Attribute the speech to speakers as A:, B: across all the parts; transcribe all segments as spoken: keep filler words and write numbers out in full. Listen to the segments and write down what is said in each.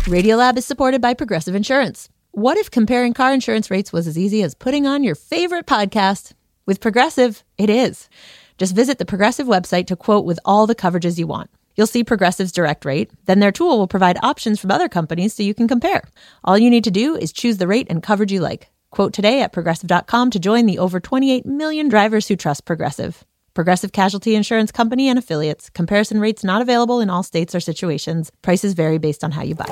A: Radiolab is supported by Progressive Insurance. What if comparing car insurance rates was as easy as putting on your favorite podcast? With Progressive, it is. Just visit the Progressive website to quote with all the coverages you want. You'll see Progressive's direct rate. Then their tool will provide options from other companies so you can compare. All you need to do is choose the rate and coverage you like. Quote today at progressive dot com to join the over twenty-eight million drivers who trust Progressive. Progressive Casualty Insurance Company and Affiliates. Comparison rates not available in all states or situations. Prices vary based on how you buy.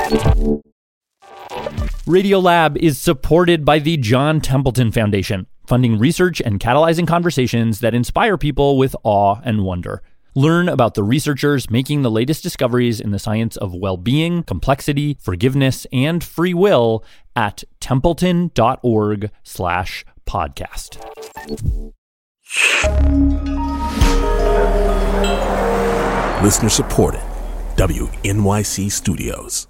B: Radiolab is supported by the John Templeton Foundation, funding research and catalyzing conversations that inspire people with awe and wonder. Learn about the researchers making the latest discoveries in the science of well-being, complexity, forgiveness, and free will at templeton.org slash podcast.
C: Listener supported. W N Y C Studios.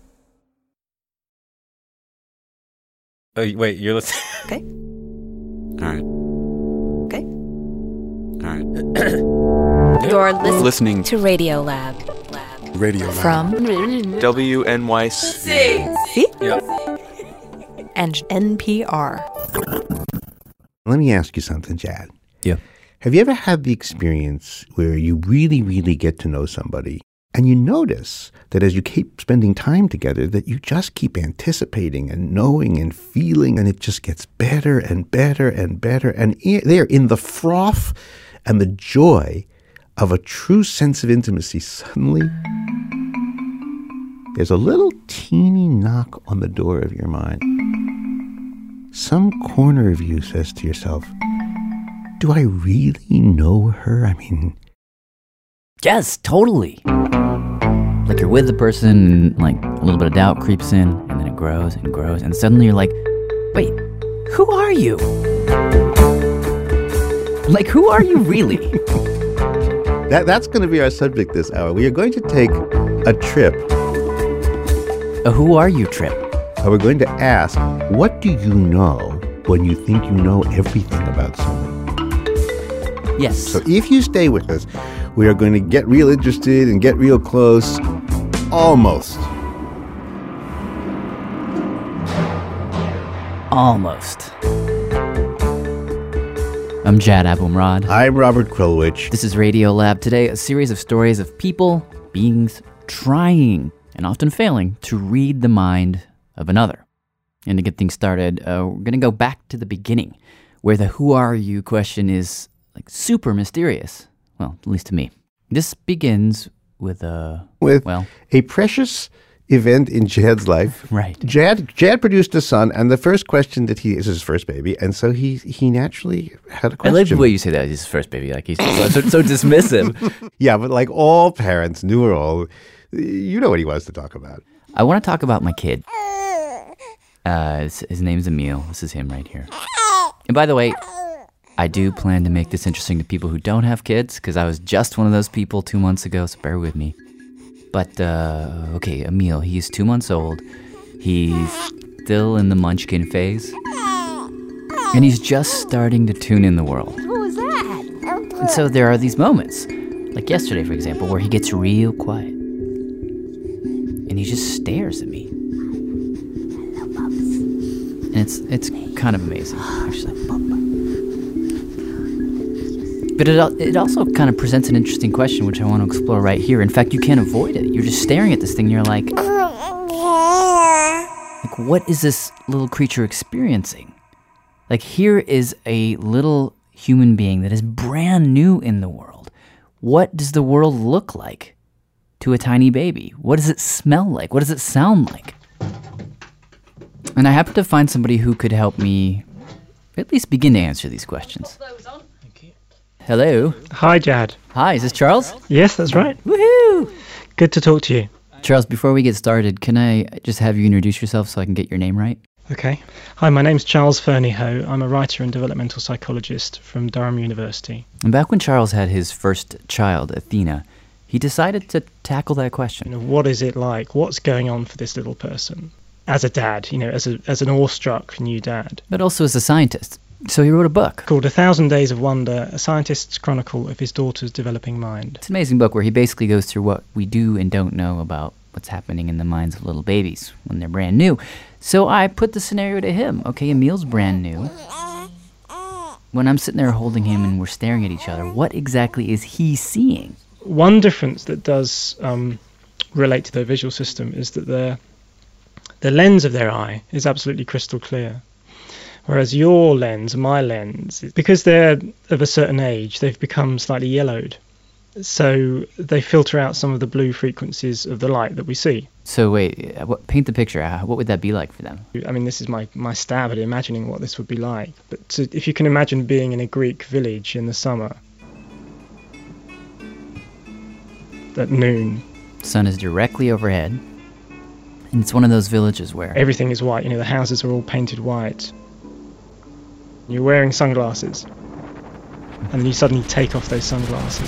D: Oh, wait, you're listening?
E: Okay.
D: All right.
E: Okay.
D: All right.
E: You're listening,
D: Listening
E: to Radiolab. Lab.
C: Radio Lab.
E: From
D: W N Y C.
E: C
D: Yep.
E: and N P R.
F: Let me ask you something, Chad.
D: Yeah.
F: Have you ever had the experience where you really, really get to know somebody and you notice that as you keep spending time together that you just keep anticipating and knowing and feeling, and it just gets better and better and better, and i- there in the froth and the joy of a true sense of intimacy, suddenly there's a little teeny knock on the door of your mind. Some corner of you says to yourself, do I really know her? I mean,
G: Yes, totally. Like you're with the person, and like a little bit of doubt creeps in, and then it grows and grows, and suddenly you're like, wait, who are you? Like, who are you really?
F: that that's going to be our subject this hour. We are going to take a trip,
G: A who are you trip.
F: and we're going to ask, what do you know when you think you know everything about someone?
G: Yes.
F: So if you stay with us, we are going to get real interested and get real close, almost.
G: Almost. I'm Jad Abumrad.
F: I'm Robert Krulwich.
G: This is Radiolab. Today, a series of stories of people, beings, trying, and often failing, to read the mind of another. And to get things started, uh, we're going to go back to the beginning, where the who are you question is like super mysterious. Well, at least to me. This begins with a...
F: With
G: well,
F: a precious event in Jad's life.
G: right.
F: Jad Jad produced a son, and the first question that he is his first baby, and so he he naturally had a
G: I
F: question.
G: love the way you say that. He's his first baby. Like he's so, so dismissive.
F: Yeah, but like all parents, new or old, you know what he wants to talk about.
G: I want to talk about my kid. Uh, his, his name's Emil. This is him right here. And by the way, I do plan to make this interesting to people who don't have kids, because I was just one of those people two months ago, so bear with me. But, uh, okay, Emil, he's two months old. He's still in the munchkin phase. And he's just starting to tune in the world.
E: What was that?
G: And so there are these moments, like yesterday, for example, where he gets real quiet. And he just stares at me. And it's it's kind of amazing, actually. But it al- it also kind of presents an interesting question, which I want to explore right here. In fact, you can't avoid it. You're just staring at this thing, and you're like, like, what is this little creature experiencing? Like, here is a little human being that is brand new in the world. What does the world look like to a tiny baby? What does it smell like? What does it sound like? And I happened to find somebody who could help me at least begin to answer these questions. Hello.
H: Hi, Jad.
G: Hi, is this Charles?
H: Yes, that's right.
G: Woohoo!
H: Good to talk to you.
G: Charles, before we get started, can I just have you introduce yourself so I can get your name right?
H: Okay. Hi, my name's Charles Fernyhough. I'm a writer and developmental psychologist from Durham University.
G: And back when Charles had his first child, Athena, he decided to tackle that question.
H: You know, what is it like? What's going on for this little person? As a dad, you know, as a as an awestruck new dad.
G: But also as a scientist. So he wrote a book
H: Called A Thousand Days of Wonder, a scientist's chronicle of his daughter's developing mind.
G: It's an amazing book where he basically goes through what we do and don't know about what's happening in the minds of little babies when they're brand new. So I put the scenario to him. Okay, Emil's brand new. When I'm sitting there holding him and we're staring at each other, what exactly is he seeing?
H: One difference that does um, relate to their visual system is that their the lens of their eye is absolutely crystal clear. Whereas your lens, my lens, because they're of a certain age, they've become slightly yellowed. So they filter out some of the blue frequencies of the light that we see.
G: So wait, what, paint the picture. What would that be like for them?
H: I mean, this is my, my stab at imagining what this would be like. But to, if you can imagine being in a Greek village in the summer, at noon.
G: Sun is directly overhead. And it's one of those villages where
H: everything is white. You know, the houses are all painted white. You're wearing sunglasses. And then you suddenly take off those sunglasses.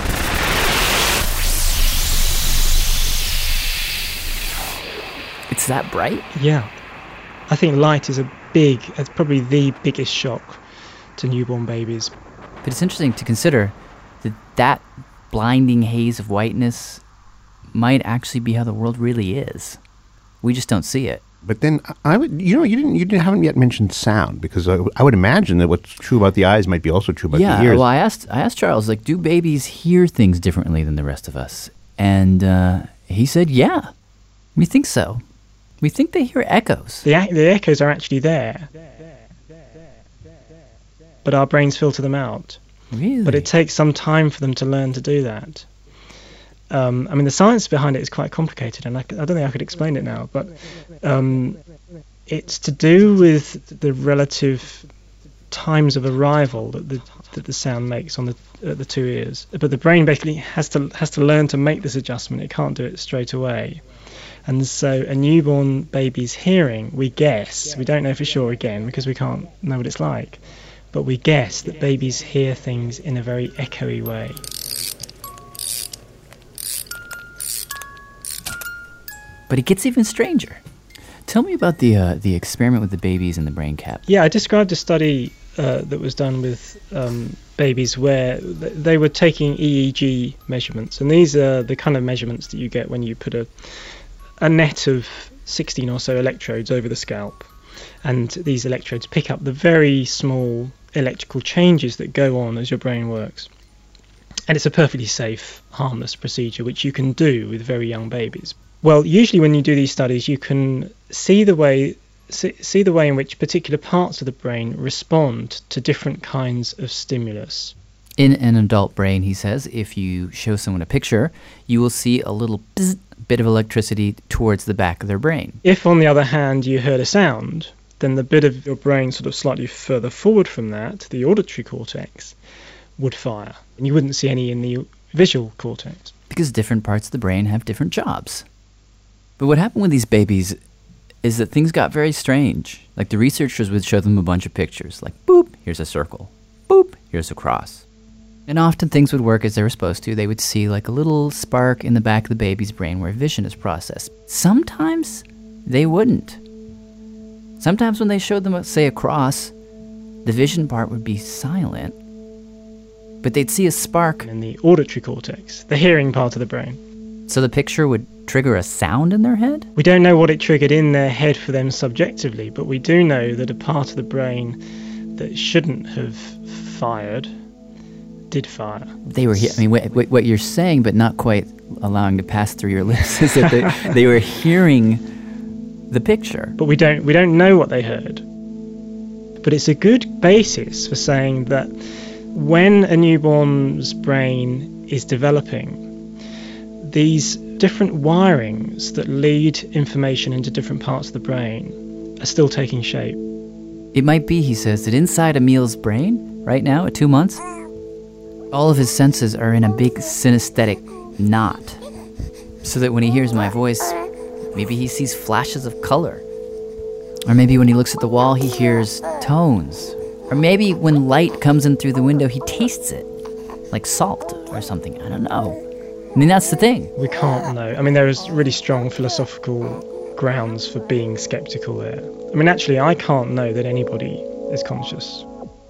G: It's that bright?
H: Yeah. I think light is a big, it's probably the biggest shock to newborn babies.
G: But it's interesting to consider that that blinding haze of whiteness might actually be how the world really is. We just don't see it.
F: But then I would, you know, you didn't, you didn't, haven't yet mentioned sound, because I, I would imagine that what's true about the eyes might be also true about
G: yeah,
F: the ears.
G: well, I asked, I asked Charles, like, do babies hear things differently than the rest of us? And uh, he said, yeah, we think so. We think they hear echoes.
H: The the echoes are actually there, but our brains filter them out.
G: Really?
H: But it takes some time for them to learn to do that. Um, I mean, the science behind it is quite complicated, and I, I don't think I could explain it now, but um, it's to do with the relative times of arrival that the that the sound makes on the uh, the two ears. But the brain basically has to has to learn to make this adjustment. It can't do it straight away. And so a newborn baby's hearing, we guess, we don't know for sure again because we can't know what it's like, but we guess that babies hear things in a very echoey way.
G: But it gets even stranger. Tell me about the uh, the experiment with the babies in the brain cap.
H: Yeah, I described a study uh, that was done with um, babies where th- they were taking E E G measurements, and these are the kind of measurements that you get when you put a a net of sixteen or so electrodes over the scalp, and these electrodes pick up the very small electrical changes that go on as your brain works. And it's a perfectly safe, harmless procedure which you can do with very young babies. Well, usually when you do these studies, you can see the way see, see the way in which particular parts of the brain respond to different kinds of stimulus.
G: In an adult brain, he says, if you show someone a picture, you will see a little bzz, bit of electricity towards the back of their brain.
H: If, on the other hand, you heard a sound, then the bit of your brain sort of slightly further forward from that, the auditory cortex, would fire. And you wouldn't see any in the visual cortex.
G: Because different parts of the brain have different jobs. But what happened with these babies is that things got very strange. Like the researchers would show them a bunch of pictures, like boop, here's a circle, boop, here's a cross. And often things would work as they were supposed to. They would see like a little spark in the back of the baby's brain where vision is processed. Sometimes they wouldn't. Sometimes when they showed them, say, a cross, the vision part would be silent, but they'd see a spark
H: in the auditory cortex, the hearing part of the brain.
G: So the picture would trigger a sound in their head?
H: We don't know what it triggered in their head for them subjectively, but we do know that a part of the brain that shouldn't have fired did fire.
G: They were, he- I mean, what, what you're saying, but not quite allowing to pass through your lips, is that they, they were hearing the picture.
H: But we don't, we don't know what they heard. But it's a good basis for saying that when a newborn's brain is developing, these different wirings that lead information into different parts of the brain are still taking shape.
G: It might be, he says, that inside Emil's brain, right now, at two months, all of his senses are in a big synesthetic knot. So that when he hears my voice, maybe he sees flashes of color. Or maybe when he looks at the wall, he hears tones. Or maybe when light comes in through the window, he tastes it, like salt or something. I don't know. I mean, that's the thing.
H: We can't know. I mean, there is really strong philosophical grounds for being skeptical there. I mean, actually, I can't know that anybody is conscious.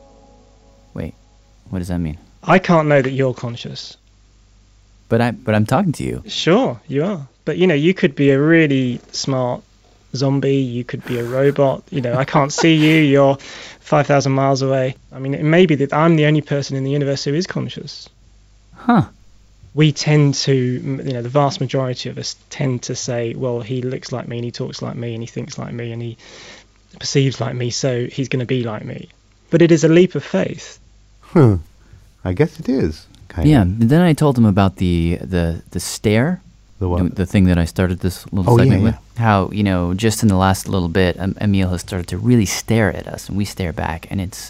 G: Wait, what does that mean?
H: I can't know that you're conscious.
G: But I, but I'm talking to you.
H: Sure, you are. But, you know, you could be a really smart zombie, you could be a robot, you know, I can't see you, you're five thousand miles away. I mean, it may be that I'm the only person in the universe who is conscious.
G: Huh.
H: We tend to, you know, the vast majority of us tend to say, well, he looks like me and he talks like me and he thinks like me and he perceives like me, so he's going to be like me. But it is a leap of faith.
F: Huh. I guess it is. Kind
G: Yeah,
F: of.
G: and then I told him about the the, the stare.
F: The what?
G: The thing that I started this little
F: Oh,
G: segment
F: yeah,
G: with.
F: yeah.
G: How, you know, just in the last little bit, um, Emil has started to really stare at us, and we stare back, and it's,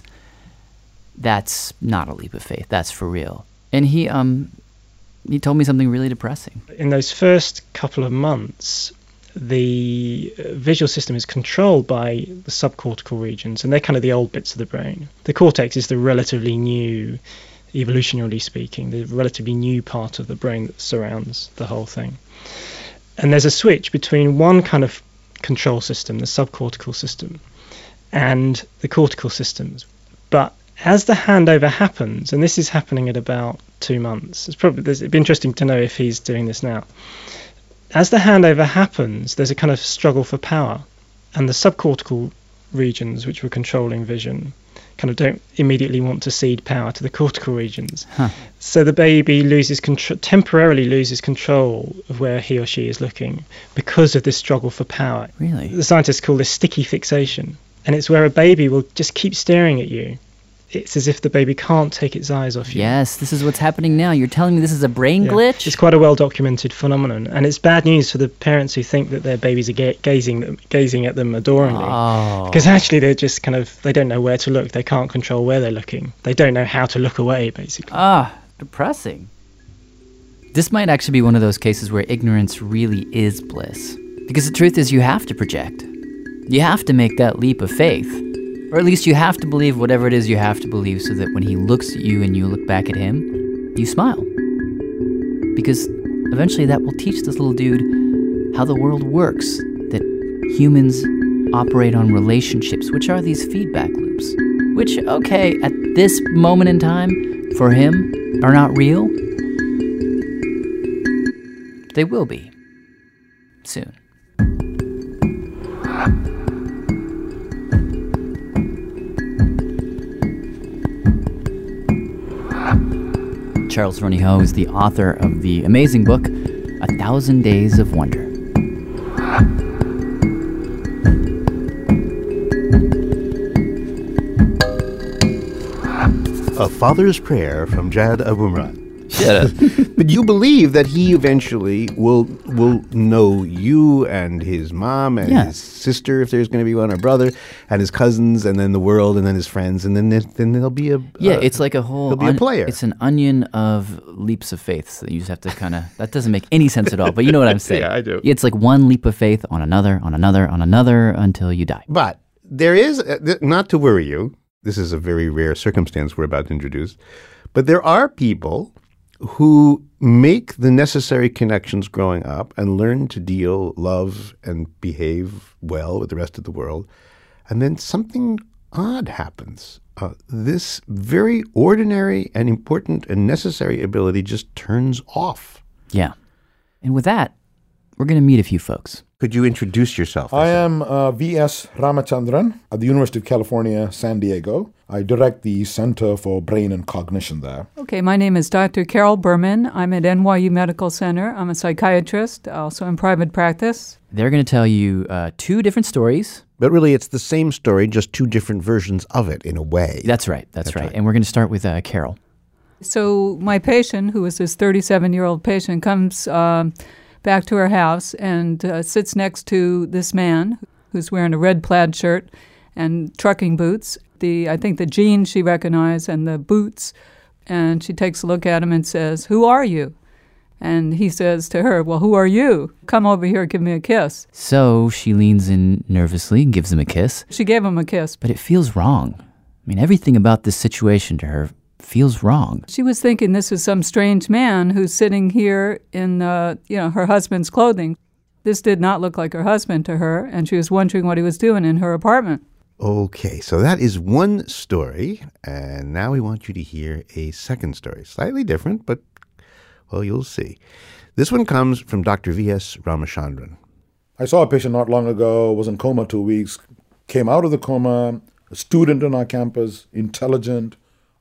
G: that's not a leap of faith. That's for real. And he, um, he told me something really depressing.
H: In those first couple of months, the uh, visual system is controlled by the subcortical regions, and they're kind of the old bits of the brain. The cortex is the relatively new, evolutionarily speaking, the relatively new part of the brain that surrounds the whole thing. And there's a switch between one kind of control system, the subcortical system, and the cortical systems. But as the handover happens, and this is happening at about two months, it's probably it'd be interesting to know if he's doing this now. As the handover happens, there's a kind of struggle for power, and the subcortical regions, which were controlling vision, kind of don't immediately want to cede power to the cortical regions.
G: Huh.
H: So the baby loses control, temporarily loses control of where he or she is looking because of this struggle for power.
G: Really?
H: The scientists call this sticky fixation, and it's where a baby will just keep staring at you. It's as if the baby can't take its eyes off you.
G: Yes, this is what's happening now. You're telling me this is a brain
H: Yeah.
G: glitch?
H: It's quite a well-documented phenomenon, and it's bad news for the parents who think that their babies are ga- gazing gazing at them adoringly.
G: Oh.
H: Because actually they're just kind of, they don't know where to look. They can't control where they're looking. They don't know how to look away, basically.
G: Ah, depressing. This might actually be one of those cases where ignorance really is bliss. Because the truth is you have to project. You have to make that leap of faith. Or at least you have to believe whatever it is you have to believe so that when he looks at you and you look back at him, you smile. Because eventually that will teach this little dude how the world works, that humans operate on relationships, which are these feedback loops, which, okay, at this moment in time, for him, are not real. They will be. Soon. Charles Fernyhough is the author of the amazing book, A Thousand Days of Wonder.
F: A Father's Prayer from Jad Abumrad.
G: Shut up.
F: But you believe that he eventually will will know you and his mom and
G: Yeah.
F: his sister, if there's going to be one, or brother, and his cousins, and then the world, and then his friends, and then there, then there'll be a
G: Yeah,
F: uh,
G: it's like a whole...
F: he'll be a player.
G: It's an onion of leaps of faith. So you just have to kind of... That doesn't make any sense at all, but you know what I'm saying.
F: Yeah, I do.
G: It's like one leap of faith on another, on another, on another, until you die.
F: But there is, uh, th- not to worry you, this is a very rare circumstance we're about to introduce, but there are people who make the necessary connections growing up and learn to deal, love, and behave well with the rest of the world. And then something odd happens. Uh, this very ordinary and important and necessary ability just turns off.
G: Yeah. And with that, we're going to meet a few folks.
F: Could you introduce yourself?
I: I am uh, V S Ramachandran at the University of California, San Diego. I direct the Center for Brain and Cognition there.
J: Okay, my name is Doctor Carol Berman. I'm at N Y U Medical Center. I'm a psychiatrist, also in private practice.
G: They're going to tell you uh, two different stories.
F: But really, it's the same story, just two different versions of it in a way.
G: That's right. That's,
F: That's
G: right.
F: right.
G: And we're going to start with uh, Carol.
J: So my patient, who is this thirty-seven-year-old patient, comes um, back to her house and uh, sits next to this man who's wearing a red plaid shirt and trucking boots. The I think the jeans she recognized and the boots. And she takes a look at him and says, "Who are you?" And he says to her, "Well, who are you? Come over here, give me a kiss."
G: So she leans in nervously and gives him a kiss.
J: She gave him a kiss.
G: But it feels wrong. I mean, everything about this situation to her feels wrong.
J: She was thinking this is some strange man who's sitting here in, uh, you know, her husband's clothing. This did not look like her husband to her, and she was wondering what he was doing in her apartment.
F: Okay, so that is one story, and now we want you to hear a second story. Slightly different, but, well, you'll see. This one comes from Doctor V S Ramachandran.
I: I saw a patient not long ago, was in coma two weeks, came out of the coma, a student on our campus, intelligent,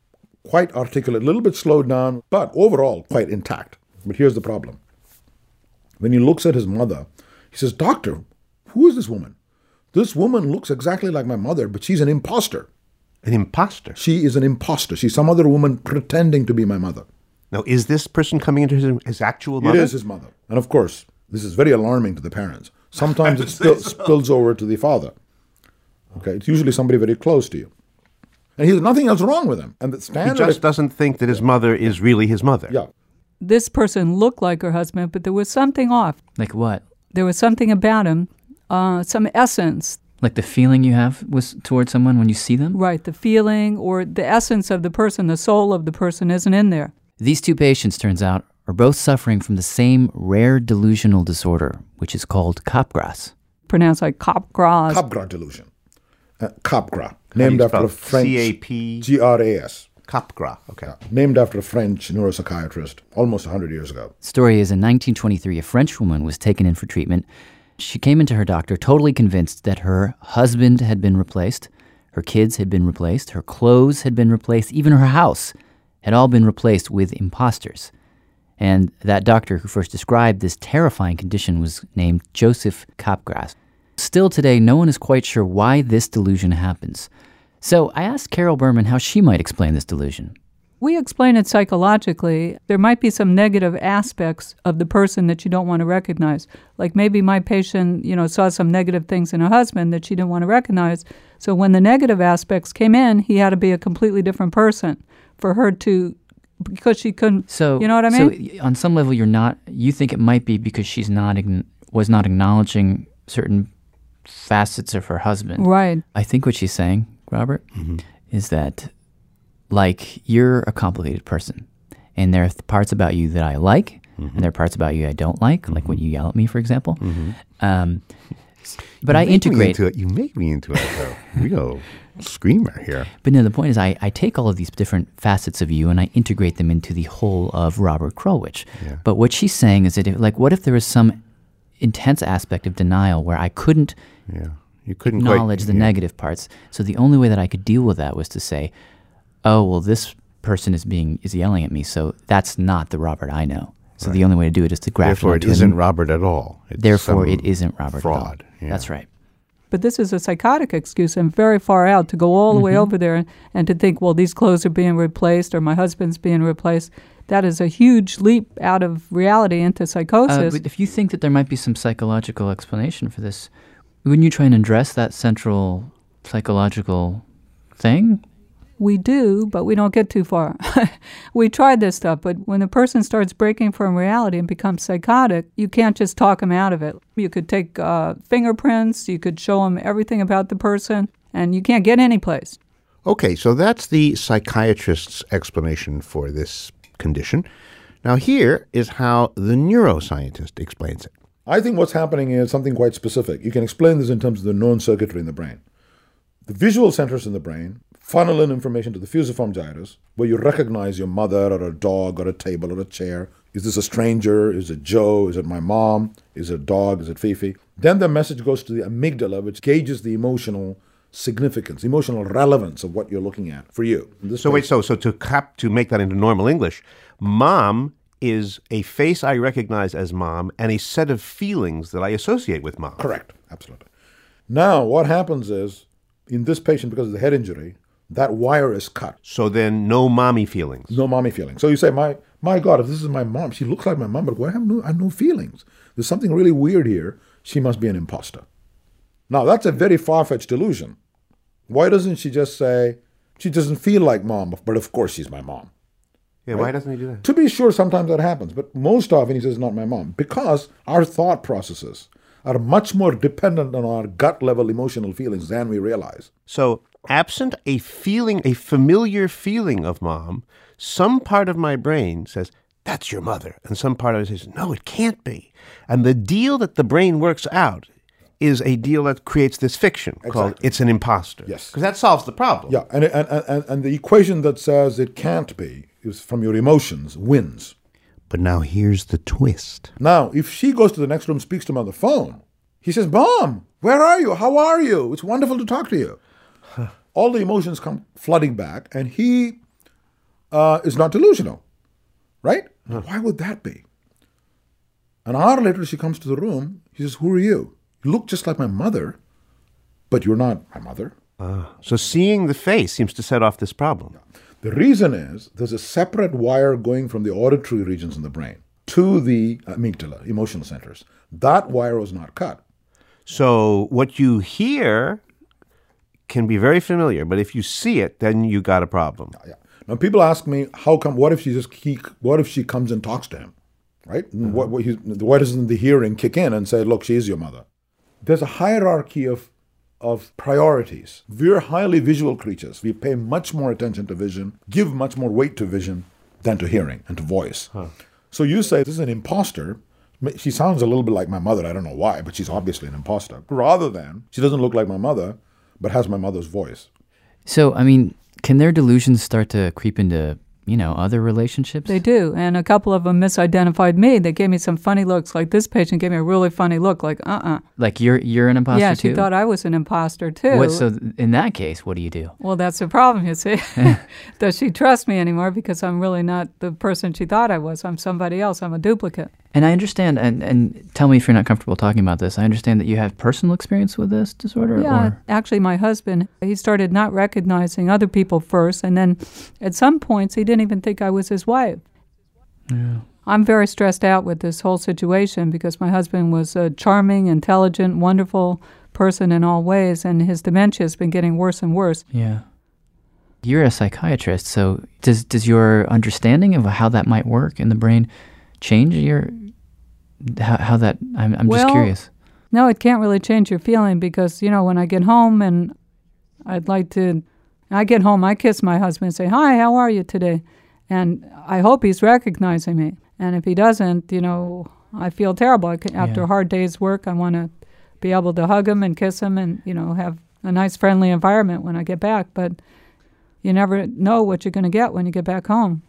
I: quite articulate, a little bit slowed down, but overall quite intact. But here's the problem. When he looks at his mother, he says, "Doctor, who is this woman? This woman looks exactly like my mother, but she's an imposter."
F: An imposter?
I: She is an imposter. She's some other woman pretending to be my mother.
F: Now, is this person coming into his, his actual mother?
I: It is his mother. And of course, this is very alarming to the parents. Sometimes it spill, so. spills over to the father. Okay, it's usually somebody very close to you. And he has nothing else wrong with him. And the standard
F: he just doesn't think that his mother is really his mother.
I: Yeah.
J: This person looked like her husband, but there was something off.
G: Like what?
J: There was something about him, uh, some essence.
G: Like the feeling you have was towards someone when you see them?
J: Right, the feeling or the essence of the person, the soul of the person isn't in there.
G: These two patients, turns out, are both suffering from the same rare delusional disorder, which is called Capgras.
J: Pronounced like Capgras.
I: Capgras delusion. Uh, Capgras, named after a French...
F: C A P
I: G R A S.
F: Capgras, okay.
I: Yeah, named after a French neuropsychiatrist almost one hundred years ago.
G: Story is, in nineteen twenty-three, a French woman was taken in for treatment. She came into her doctor totally convinced that her husband had been replaced, her kids had been replaced, her clothes had been replaced, even her house had all been replaced with imposters. And that doctor who first described this terrifying condition was named Joseph Capgras. Still today, no one is quite sure why this delusion happens. So I asked Carol Berman how she might explain this delusion.
J: We explain it psychologically. There might be some negative aspects of the person that you don't want to recognize. Like maybe my patient, you know, saw some negative things in her husband that she didn't want to recognize. So when the negative aspects came in, he had to be a completely different person for her to, because she couldn't,
G: so,
J: you know what I mean?
G: So on some level, you're not, you think it might be because she's not, was not acknowledging certain facets of her husband.
J: Right.
G: I think what she's saying, Robert, mm-hmm. is that, like, you're a complicated person, and there are th- parts about you that I like, mm-hmm. and there are parts about you I don't like, mm-hmm. like when you yell at me, for example. Mm-hmm. Um, but
F: you
G: I integrate.
F: Me into it. You make me into it, though. Real screamer here.
G: But no, the point is, I, I take all of these different facets of you, and I integrate them into the whole of Robert Krulwich. Yeah. But what she's saying is that, if, like, what if there was some intense aspect of denial where I couldn't.
F: Yeah. You couldn't
G: acknowledge
F: quite,
G: the
F: yeah.
G: negative parts. So the only way that I could deal with that was to say, oh, well, this person is being is yelling at me, so that's not the Robert I know. So right. the only way to do it is to graft
F: Therefore, it isn't Robert at all. It's
G: Therefore, it isn't Robert
F: fraud.
G: at all.
F: Yeah.
G: That's right.
J: But this is a psychotic excuse and very far out to go all the mm-hmm. way over there and, and to think, well, these clothes are being replaced or my husband's being replaced. That is a huge leap out of reality into psychosis.
G: Uh, but if you think that there might be some psychological explanation for this, wouldn't you try and address that central psychological thing?
J: We do, but we don't get too far. We tried this stuff, but when a person starts breaking from reality and becomes psychotic, you can't just talk them out of it. You could take uh, fingerprints, you could show them everything about the person, and you can't get any place.
F: Okay, so that's the psychiatrist's explanation for this condition. Now here is how the neuroscientist explains it.
I: I think what's happening is something quite specific. You can explain this in terms of the known circuitry in the brain. The visual centers in the brain funnel in information to the fusiform gyrus, where you recognize your mother or a dog or a table or a chair. Is this a stranger? Is it Joe? Is it my mom? Is it a dog? Is it Fifi? Then the message goes to the amygdala, which gauges the emotional significance, emotional relevance of what you're looking at for you.
F: So case, wait, so so to cap to make that into normal English, mom is a face I recognize as mom and a set of feelings that I associate with mom.
I: Correct, absolutely. Now, what happens is, in this patient, because of the head injury, that wire is cut.
F: So then no mommy feelings.
I: No mommy feelings. So you say, my my God, if this is my mom, she looks like my mom, but I have no, I have no feelings. There's something really weird here. She must be an imposter. Now, that's a very far-fetched delusion. Why doesn't she just say, she doesn't feel like mom, but of course she's my mom?
F: Yeah, right? Why doesn't he do that?
I: To be sure, sometimes that happens, but most often he says, not my mom, because our thought processes are much more dependent on our gut-level emotional feelings than we realize.
F: So, absent a feeling, a familiar feeling of mom, some part of my brain says, that's your mother. And some part of it says, no, it can't be. And the deal that the brain works out is a deal that creates this fiction exactly. called it's an imposter.
I: Yes.
F: Because that solves the problem.
I: Yeah, and, and, and, and the equation that says it can't be is from your emotions wins.
F: But now here's the twist.
I: Now, if she goes to the next room, speaks to him on the phone, he says, Mom, where are you? How are you? It's wonderful to talk to you. All the emotions come flooding back, and he uh, is not delusional, right? Huh. Why would that be? An hour later, she comes to the room. He says, who are you? You look just like my mother, but you're not my mother.
F: Uh, so seeing the face seems to set off this problem.
I: The reason is there's a separate wire going from the auditory regions in the brain to the amygdala, emotional centers. That wire was not cut.
F: So what you hear can be very familiar, but if you see it, then you got a problem.
I: Yeah, yeah. Now people ask me, how come? What if she just he, What if she comes and talks to him, right? Mm-hmm. What, what he, why doesn't the hearing kick in and say, look, she is your mother? There's a hierarchy of of priorities. We're highly visual creatures. We pay much more attention to vision, give much more weight to vision than to hearing and to voice. Huh. So you say this is an imposter. She sounds a little bit like my mother. I don't know why, but she's obviously an imposter. Rather than she doesn't look like my mother, but has my mother's voice.
G: So, I mean, can their delusions start to creep into, you know, other relationships?
J: They do. And a couple of them misidentified me. They gave me some funny looks. Like this patient gave me a really funny look, like, uh-uh.
G: Like you're you're an imposter,
J: yeah,
G: too?
J: Yeah, she thought I was an imposter, too.
G: What, so in that case, what do you do?
J: Well, that's the problem, you see. Does she trust me anymore? Because I'm really not the person she thought I was. I'm somebody else. I'm a duplicate.
G: And I understand, and, and tell me if you're not comfortable talking about this, I understand that you have personal experience with this disorder?
J: Yeah,
G: or?
J: Actually, my husband, he started not recognizing other people first, and then at some points, he didn't even think I was his wife.
G: Yeah.
J: I'm very stressed out with this whole situation because my husband was a charming, intelligent, wonderful person in all ways, and his dementia has been getting worse and worse.
G: Yeah. You're a psychiatrist, so does does your understanding of how that might work in the brain change your how, how that I'm I'm
J: well,
G: just curious.
J: No, it can't really change your feeling because, you know, when I get home and I'd like to I get home, I kiss my husband and say, "Hi, how are you today?" And I hope he's recognizing me. And if he doesn't, you know, I feel terrible. I can, after
G: Yeah.
J: a hard day's work, I want to be able to hug him and kiss him and, you know, have a nice friendly environment when I get back, but you never know what you're going to get when you get back home.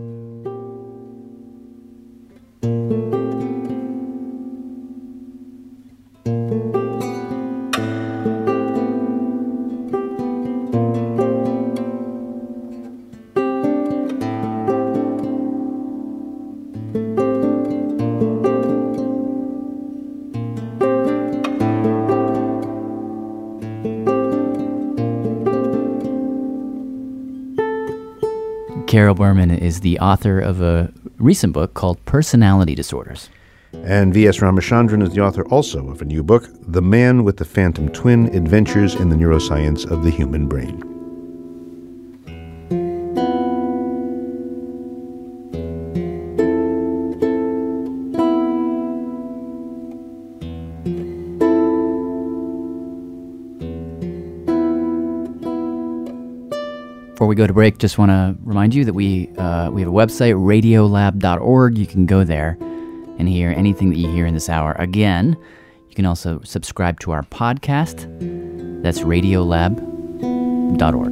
G: Carol Berman is the author of a recent book called Personality Disorders.
F: And V S Ramachandran is the author also of a new book, The Man with the Phantom Twin, Adventures in the Neuroscience of the Human Brain.
G: Before we go to break, just want to remind you that we uh, we have a website, radiolab dot org. You can go there and hear anything that you hear in this hour. Again, you can also subscribe to our podcast. That's radiolab dot org.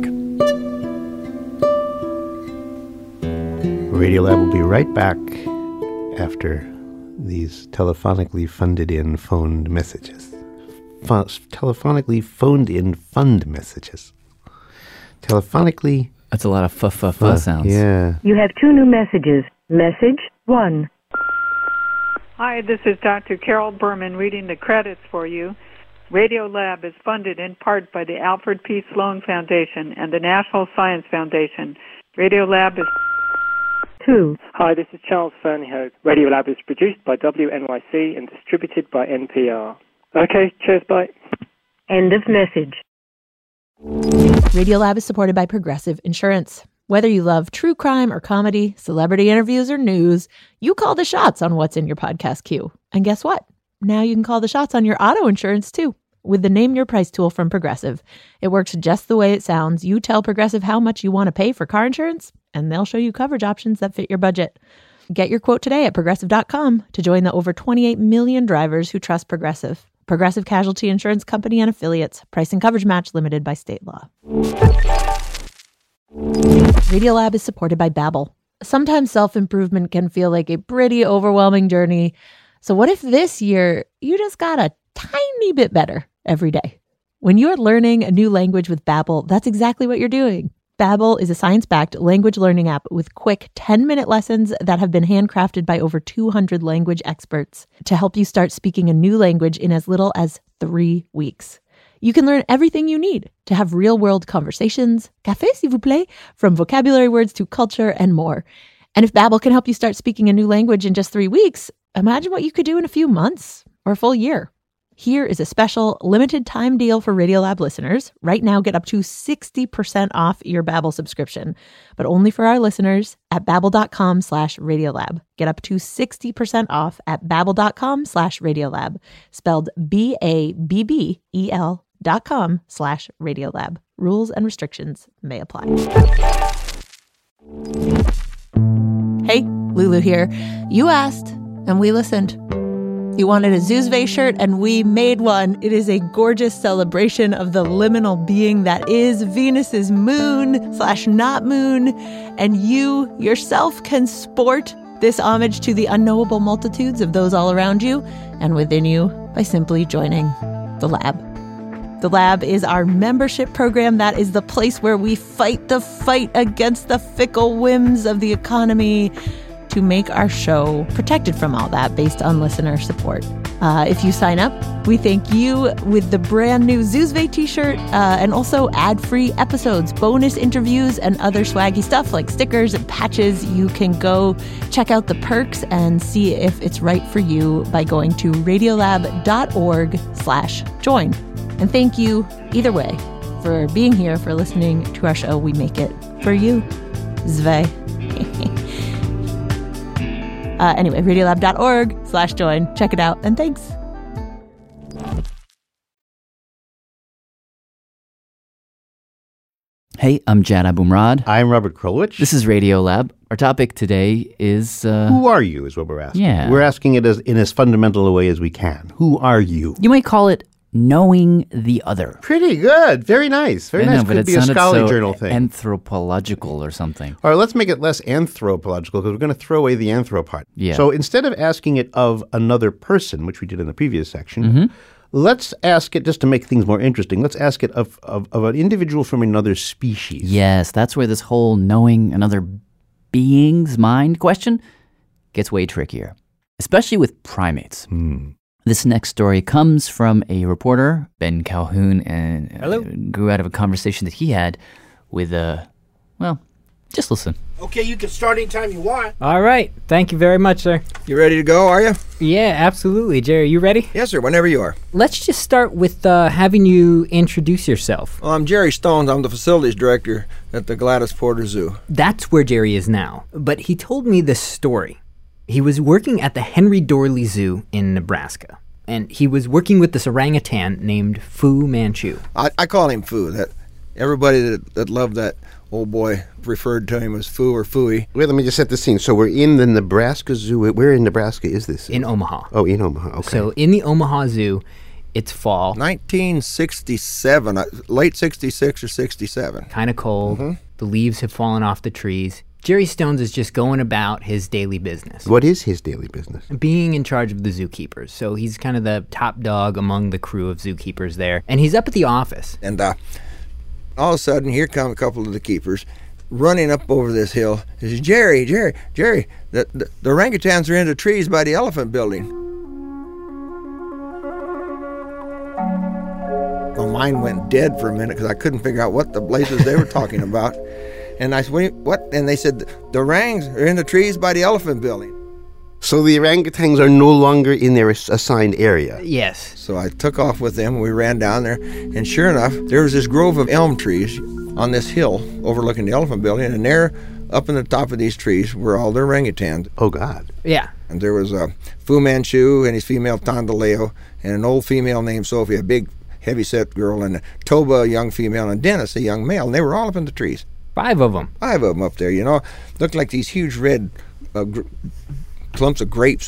F: Radiolab will be right back after these telephonically funded in phoned messages. F- telephonically phoned in fund messages. Telephonically...
G: That's a lot of f-f-f sounds.
F: Yeah.
K: You have two new messages. Message one.
L: Hi, this is Doctor Carol Berman reading the credits for you. Radiolab is funded in part by the Alfred P. Sloan Foundation and the National Science Foundation. Radiolab is...
K: Two.
M: Hi, this is Charles Fernyhough. Radiolab is produced by W N Y C and distributed by N P R. Okay, cheers, bye.
K: End of message.
A: Radiolab is supported by Progressive Insurance. Whether you love true crime or comedy, celebrity interviews or news, you call the shots on what's in your podcast queue. And guess what? Now you can call the shots on your auto insurance too with the Name Your Price tool from Progressive. It works just the way it sounds. You tell Progressive how much you want to pay for car insurance, and they'll show you coverage options that fit your budget. Get your quote today at progressive dot com to join the over twenty-eight million drivers who trust Progressive. Progressive Casualty Insurance Company and Affiliates. Price and coverage match limited by state law. Radiolab is supported by Babbel. Sometimes self-improvement can feel like a pretty overwhelming journey. So what if this year you just got a tiny bit better every day? When you're learning a new language with Babbel, that's exactly what you're doing. Babbel is a science-backed language learning app with quick ten-minute lessons that have been handcrafted by over two hundred language experts to help you start speaking a new language in as little as three weeks. You can learn everything you need to have real-world conversations, café s'il vous plaît, from vocabulary words to culture and more. And if Babbel can help you start speaking a new language in just three weeks, imagine what you could do in a few months or a full year. Here is a special limited time deal for Radiolab listeners. Right now, get up to sixty percent off your Babbel subscription, but only for our listeners at babbel.com slash Radiolab. Get up to sixty percent off at babbel.com slash Radiolab, spelled B A B B E L dot com slash Radiolab. Rules and restrictions may apply. Hey, Lulu here. You asked, and we listened. You wanted a Zuzve shirt, and we made one. It is a gorgeous celebration of the liminal being that is Venus's moon slash not moon. And you yourself can sport this homage to the unknowable multitudes of those all around you and within you by simply joining the lab. The Lab is our membership program. That is the place where we fight the fight against the fickle whims of the economy to make our show protected from all that based on listener support. Uh, if you sign up, we thank you with the brand new Zuzve t-shirt uh, and also ad-free episodes, bonus interviews, and other swaggy stuff like stickers and patches. You can go check out the perks and see if it's right for you by going to radiolab.org slash join. And thank you, either way, for being here, for listening to our show. We make it for you. Zve. Uh, anyway, radiolab.org slash join. Check it out, and thanks.
G: Hey, I'm Jad Abumrad.
F: I'm Robert Krulwich.
G: This is Radiolab. Our topic today is... Uh,
F: Who are you, is what we're asking.
G: Yeah.
F: We're asking it as, in as fundamental a way as we can. Who are you?
G: You might call it knowing the other.
F: Pretty good. Very nice. Very
G: I
F: nice.
G: know, but
F: Could
G: it
F: be a
G: sounded
F: scholarly
G: so
F: journal thing.
G: Anthropological or something.
F: All right, let's make it less anthropological because we're going to throw away the anthro part.
G: Yeah.
F: So instead of asking it of another person, which we did in the previous section,
G: Mm-hmm.
F: let's ask it, just to make things more interesting, let's ask it of, of, of an individual from another species.
G: Yes, that's where this whole knowing another being's mind question gets way trickier, especially with primates.
F: Hmm.
G: This next story comes from a reporter, Ben Calhoun, and uh,
N: Hello.
G: grew out of a conversation that he had with, uh, well, just listen.
N: Okay, you can start anytime you want. All right. Thank you very much, sir.
O: You ready to go, are you?
N: Yeah, absolutely. Jerry, you ready?
O: Yes, sir, whenever you are.
N: Let's just start with uh, having you introduce yourself.
O: Well, I'm Jerry Stones. I'm the facilities director at the Gladys Porter Zoo.
N: That's where Jerry is now. But he told me this story. He was working at the Henry Dorley Zoo in Nebraska. And he was working with this orangutan named Fu Manchu.
O: I, I call him Fu. That everybody that, that loved that old boy referred to him as Fu or Fooey.
F: Wait, let me just set the scene. So we're in the Nebraska Zoo. Where in Nebraska is this?
N: In Omaha.
F: Oh, in Omaha. Okay.
N: So in the Omaha Zoo, it's fall.
O: nineteen sixty-seven, late sixty-six or sixty-seven.
N: Kind of cold.
O: Mm-hmm.
N: The leaves have fallen off the trees. Jerry Stones is just going about his daily business.
F: What is his daily business?
N: Being in charge of the zookeepers. So he's kind of the top dog among the crew of zookeepers there. And he's up at the office.
O: And uh, all of a sudden, here come a couple of the keepers running up over this hill. He says, Jerry, Jerry, Jerry, the, the, the orangutans are in the trees by the elephant building. My mind went dead for a minute because I couldn't figure out what the blazes they were talking about. And I said, what? And they said, the orangs are in the trees by the elephant building.
F: So the orangutans are no longer in their assigned area?
N: Yes.
O: So I took off with them. We ran down there. And sure enough, there was this grove of elm trees on this hill overlooking the elephant building. And there, up in the top of these trees, were all the orangutans.
F: Oh, God.
N: Yeah.
O: And there was uh, Fu Manchu and his female Tondaleo and an old female named Sophie, a big, heavy-set girl, and Toba, a young female, and Dennis, a young male. And they were all up in the trees.
N: Five of them.
O: Five of them up there, you know. Looked like these huge red uh, gr- clumps of grapes.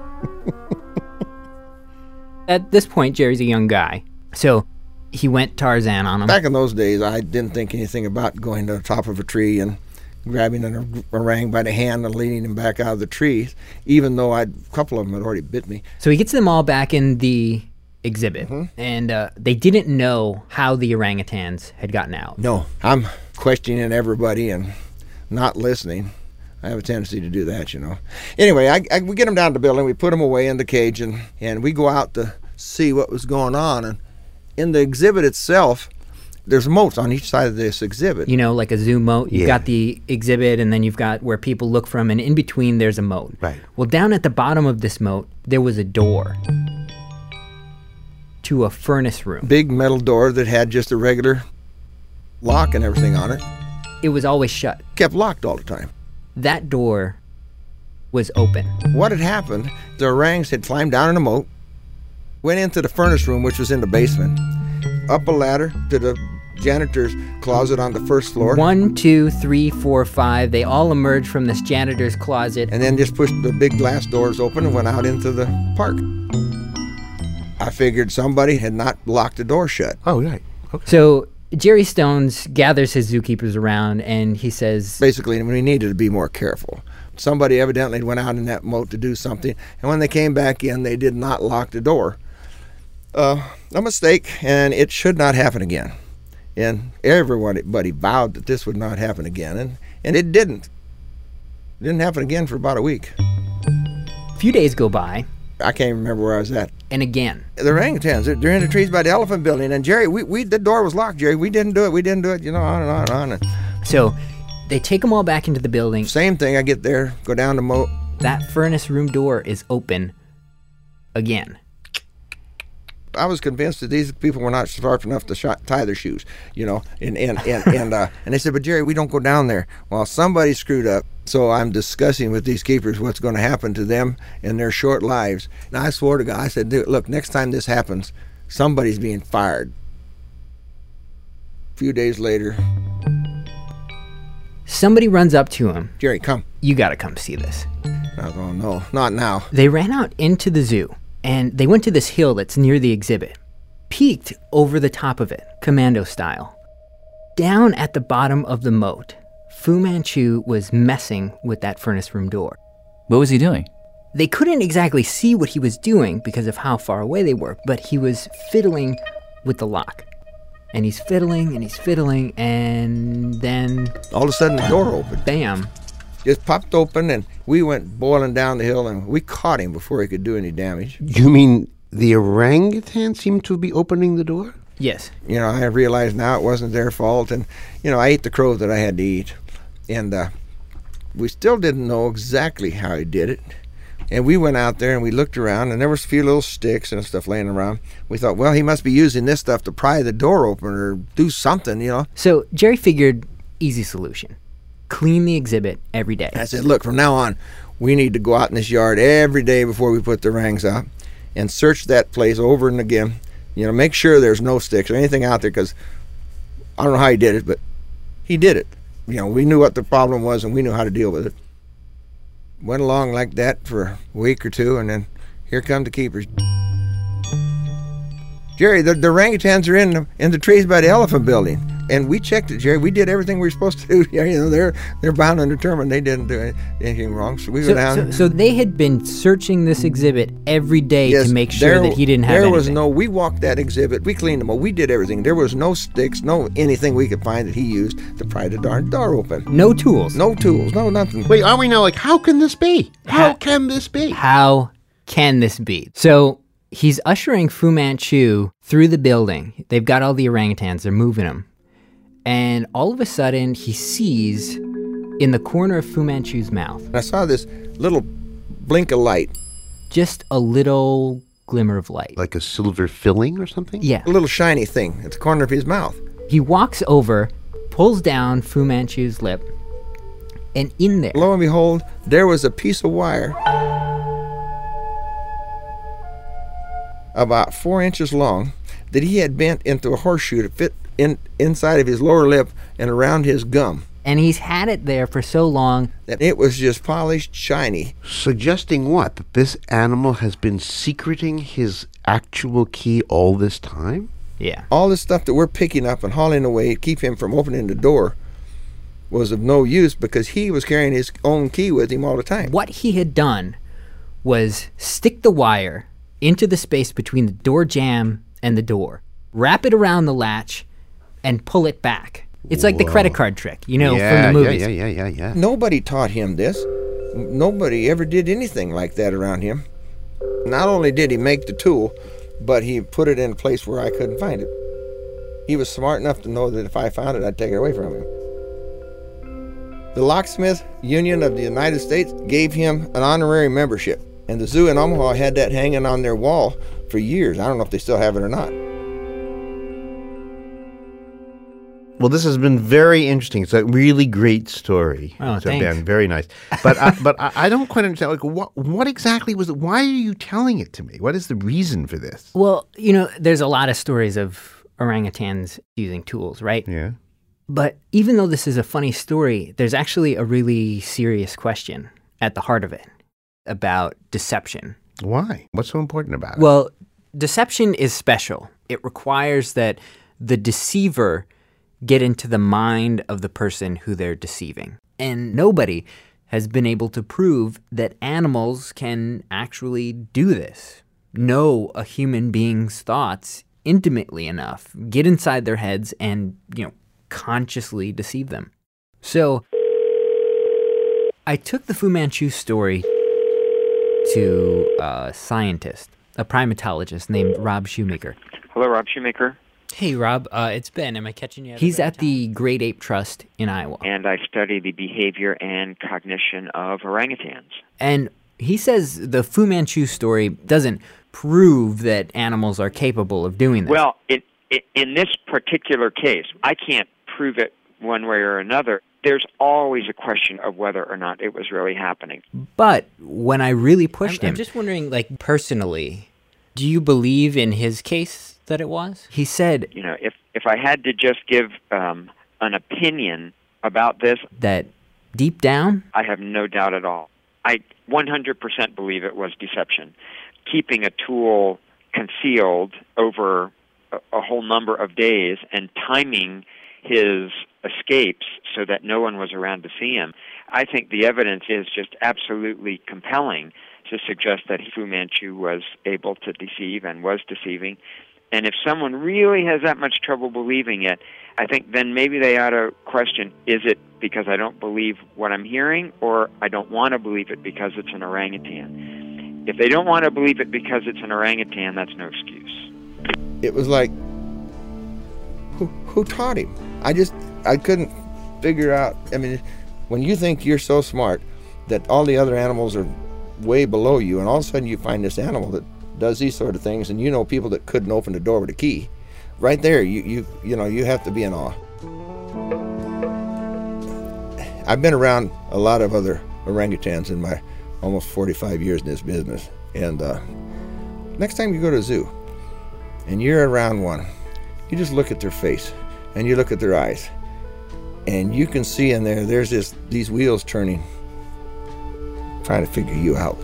N: At this point, Jerry's a young guy. So he went Tarzan on them.
O: Back in those days, I didn't think anything about going to the top of a tree and grabbing an orang by the hand and leading him back out of the trees, even though I'd, a couple of them had already bit me.
N: So he gets them all back in the exhibit, mm-hmm. and uh, they didn't know how the orangutans had gotten out.
O: No, I'm questioning everybody and not listening. I have a tendency to do that, you know. Anyway, I, I, we get them down to the building, we put them away in the cage, and, and we go out to see what was going on. And in the exhibit itself, there's moats on each side of this exhibit.
N: You know, like a zoo moat. You've
O: Yeah.
N: got the exhibit, and then you've got where people look from, and in between there's a moat.
F: Right.
N: Well, down at the bottom of this moat, there was a door to a furnace room.
O: Big metal door that had just a regular lock and everything on it.
N: It was always shut.
O: Kept locked all the time.
N: That door was open.
O: What had happened, the orangs had climbed down in the moat, went into the furnace room, which was in the basement, up a ladder to the janitor's closet on the first floor.
N: One, two, three, four, five. They all emerged from this janitor's closet.
O: And then just pushed the big glass doors open and went out into the park. I figured somebody had not locked the door shut.
F: Oh, right. Okay.
N: So Jerry Stones gathers his zookeepers around, and he says...
O: Basically, we needed to be more careful. Somebody evidently went out in that moat to do something, and when they came back in, they did not lock the door. Uh, a mistake, and it should not happen again. And everybody vowed that this would not happen again, and, and it didn't. It didn't happen again for about a week.
N: A few days go by.
O: I can't even remember where I was at.
N: And again.
O: The orangutans, they're, they're in the trees by the elephant building, and Jerry, we, we the door was locked, Jerry. We didn't do it, we didn't do it, you know, on and on and on. And
N: so they take them all back into the building.
O: Same thing, I get there, go down the moat.
N: That furnace room door is open again.
O: I was convinced that these people were not sharp enough to shot, tie their shoes, you know, and and and and, uh, and they said, but Jerry, we don't go down there. Well, somebody screwed up, so I'm discussing with these keepers what's going to happen to them in their short lives. And I swore to God, I said, look, next time this happens, somebody's being fired. A few days later,
N: somebody runs up to him.
O: Jerry, come.
N: You got to come see this.
O: I go, no, not now.
N: They ran out into the zoo. And they went to this hill that's near the exhibit, peeked over the top of it, commando style. Down at the bottom of the moat, Fu Manchu was messing with that furnace room door.
G: What was he doing?
N: They couldn't exactly see what he was doing because of how far away they were, but he was fiddling with the lock. And he's fiddling and he's fiddling, and then...
O: all of a sudden the door opened.
N: Bam.
O: Just popped open, and we went boiling down the hill, and we caught him before he could do any damage.
F: You mean the orangutan seemed to be opening the door?
N: Yes.
O: You know, I realize now it wasn't their fault, and, you know, I ate the crow that I had to eat. And uh, we still didn't know exactly how he did it. And we went out there, and we looked around, and there was a few little sticks and stuff laying around. We thought, well, he must be using this stuff to pry the door open or do something, you know.
N: So Jerry figured, easy solution. Clean the exhibit every day.
O: I said, look, from now on, we need to go out in this yard every day before we put the rangs out and search that place over and again. You know, make sure there's no sticks or anything out there, because I don't know how he did it, but he did it. You know, we knew what the problem was, and we knew how to deal with it. Went along like that for a week or two, and then here come the keepers. Jerry, the, the orangutans are in the, in the trees by the elephant building. And we checked it, Jerry. We did everything we were supposed to do. You know, they're they're bound and determined they didn't do any, anything wrong. So we
N: so,
O: went down.
N: So, so they had been searching this exhibit every day
O: yes,
N: to make sure
O: there,
N: that he didn't have
O: there
N: anything.
O: was no, we walked that exhibit. We cleaned them up. We did everything. There was no sticks, no anything we could find that he used to pry the darn door open.
N: No tools.
O: No tools. No nothing.
F: Wait, are we now like, how can this be? How, how can this be?
N: How can this be? So he's ushering Fu Manchu through the building. They've got all the orangutans. They're moving them. And all of a sudden, he sees in the corner of Fu Manchu's mouth.
O: I saw this little blink of light.
N: Just a little glimmer of light.
F: Like a silver filling or something?
N: Yeah.
O: A little shiny thing at the corner of his mouth.
N: He walks over, pulls down Fu Manchu's lip, and in there...
O: lo and behold, there was a piece of wire about four inches long that he had bent into a horseshoe to fit in inside of his lower lip and around his gum.
N: And he's had it there for so long
O: that it was just polished, shiny.
F: Suggesting what? That this animal has been secreting his actual key all this time?
N: Yeah.
O: All this stuff that we're picking up and hauling away to keep him from opening the door was of no use because he was carrying his own key with him all the time.
N: What he had done was stick the wire into the space between the door jamb and the door, wrap it around the latch, and pull it back. It's like the credit card trick, you know,
F: yeah,
N: from the movies.
F: Yeah, yeah, yeah, yeah, yeah.
O: Nobody taught him this. Nobody ever did anything like that around him. Not only did he make the tool, but he put it in a place where I couldn't find it. He was smart enough to know that if I found it, I'd take it away from him. The Locksmith Union of the United States gave him an honorary membership, and the zoo in Omaha had that hanging on their wall for years. I don't know if they still have it or not.
F: Well, this has been very interesting. It's a really great story.
N: Oh,
F: so,
N: thanks.
F: Ben, very nice. But I, but I, I don't quite understand. Like, what what exactly was it? Why are you telling it to me? What is the reason for this?
N: Well, you know, there's a lot of stories of orangutans using tools, right?
F: Yeah.
N: But even though this is a funny story, there's actually a really serious question at the heart of it about deception.
F: Why? What's so important about it?
N: Well, deception is special. It requires that the deceiver get into the mind of the person who they're deceiving. And nobody has been able to prove that animals can actually do this. Know a human being's thoughts intimately enough, get inside their heads and, you know, consciously deceive them. So I took the Fu Manchu story to a scientist, a primatologist named Rob Shoemaker.
P: Hello, Rob Shoemaker.
N: Hey, Rob. Uh, it's Ben. Am I catching you? He's at the Great Ape Trust in Iowa.
P: And I study the behavior and cognition of orangutans.
N: And he says the Fu Manchu story doesn't prove that animals are capable of doing this.
P: Well, it, it, in this particular case, I can't prove it one way or another. There's always a question of whether or not it was really happening.
N: But when I really pushed
A: I'm,
N: him...
A: I'm just wondering, like, personally, do you believe in his case that it was?
N: He said...
P: You know, if, if I had to just give um, an opinion about this...
N: That deep down?
P: I have no doubt at all. I one hundred percent believe it was deception. Keeping a tool concealed over a, a whole number of days and timing his escapes so that no one was around to see him. I think the evidence is just absolutely compelling to suggest that Fu Manchu was able to deceive and was deceiving. And if someone really has that much trouble believing it, I think then maybe they ought to question, is it because I don't believe what I'm hearing, or I don't want to believe it because it's an orangutan? If they don't want to believe it because it's an orangutan, that's no excuse.
O: It was like, who, who taught him? I just, I couldn't figure out. I mean, when you think you're so smart that all the other animals are way below you, and all of a sudden you find this animal that does these sort of things, and you know people that couldn't open the door with a key. Right there, you you you know, you have to be in awe. I've been around a lot of other orangutans in my almost forty-five years in this business, and uh, next time you go to a zoo and you're around one, you just look at their face and you look at their eyes, and you can see in there there's this these wheels turning, trying to figure you out.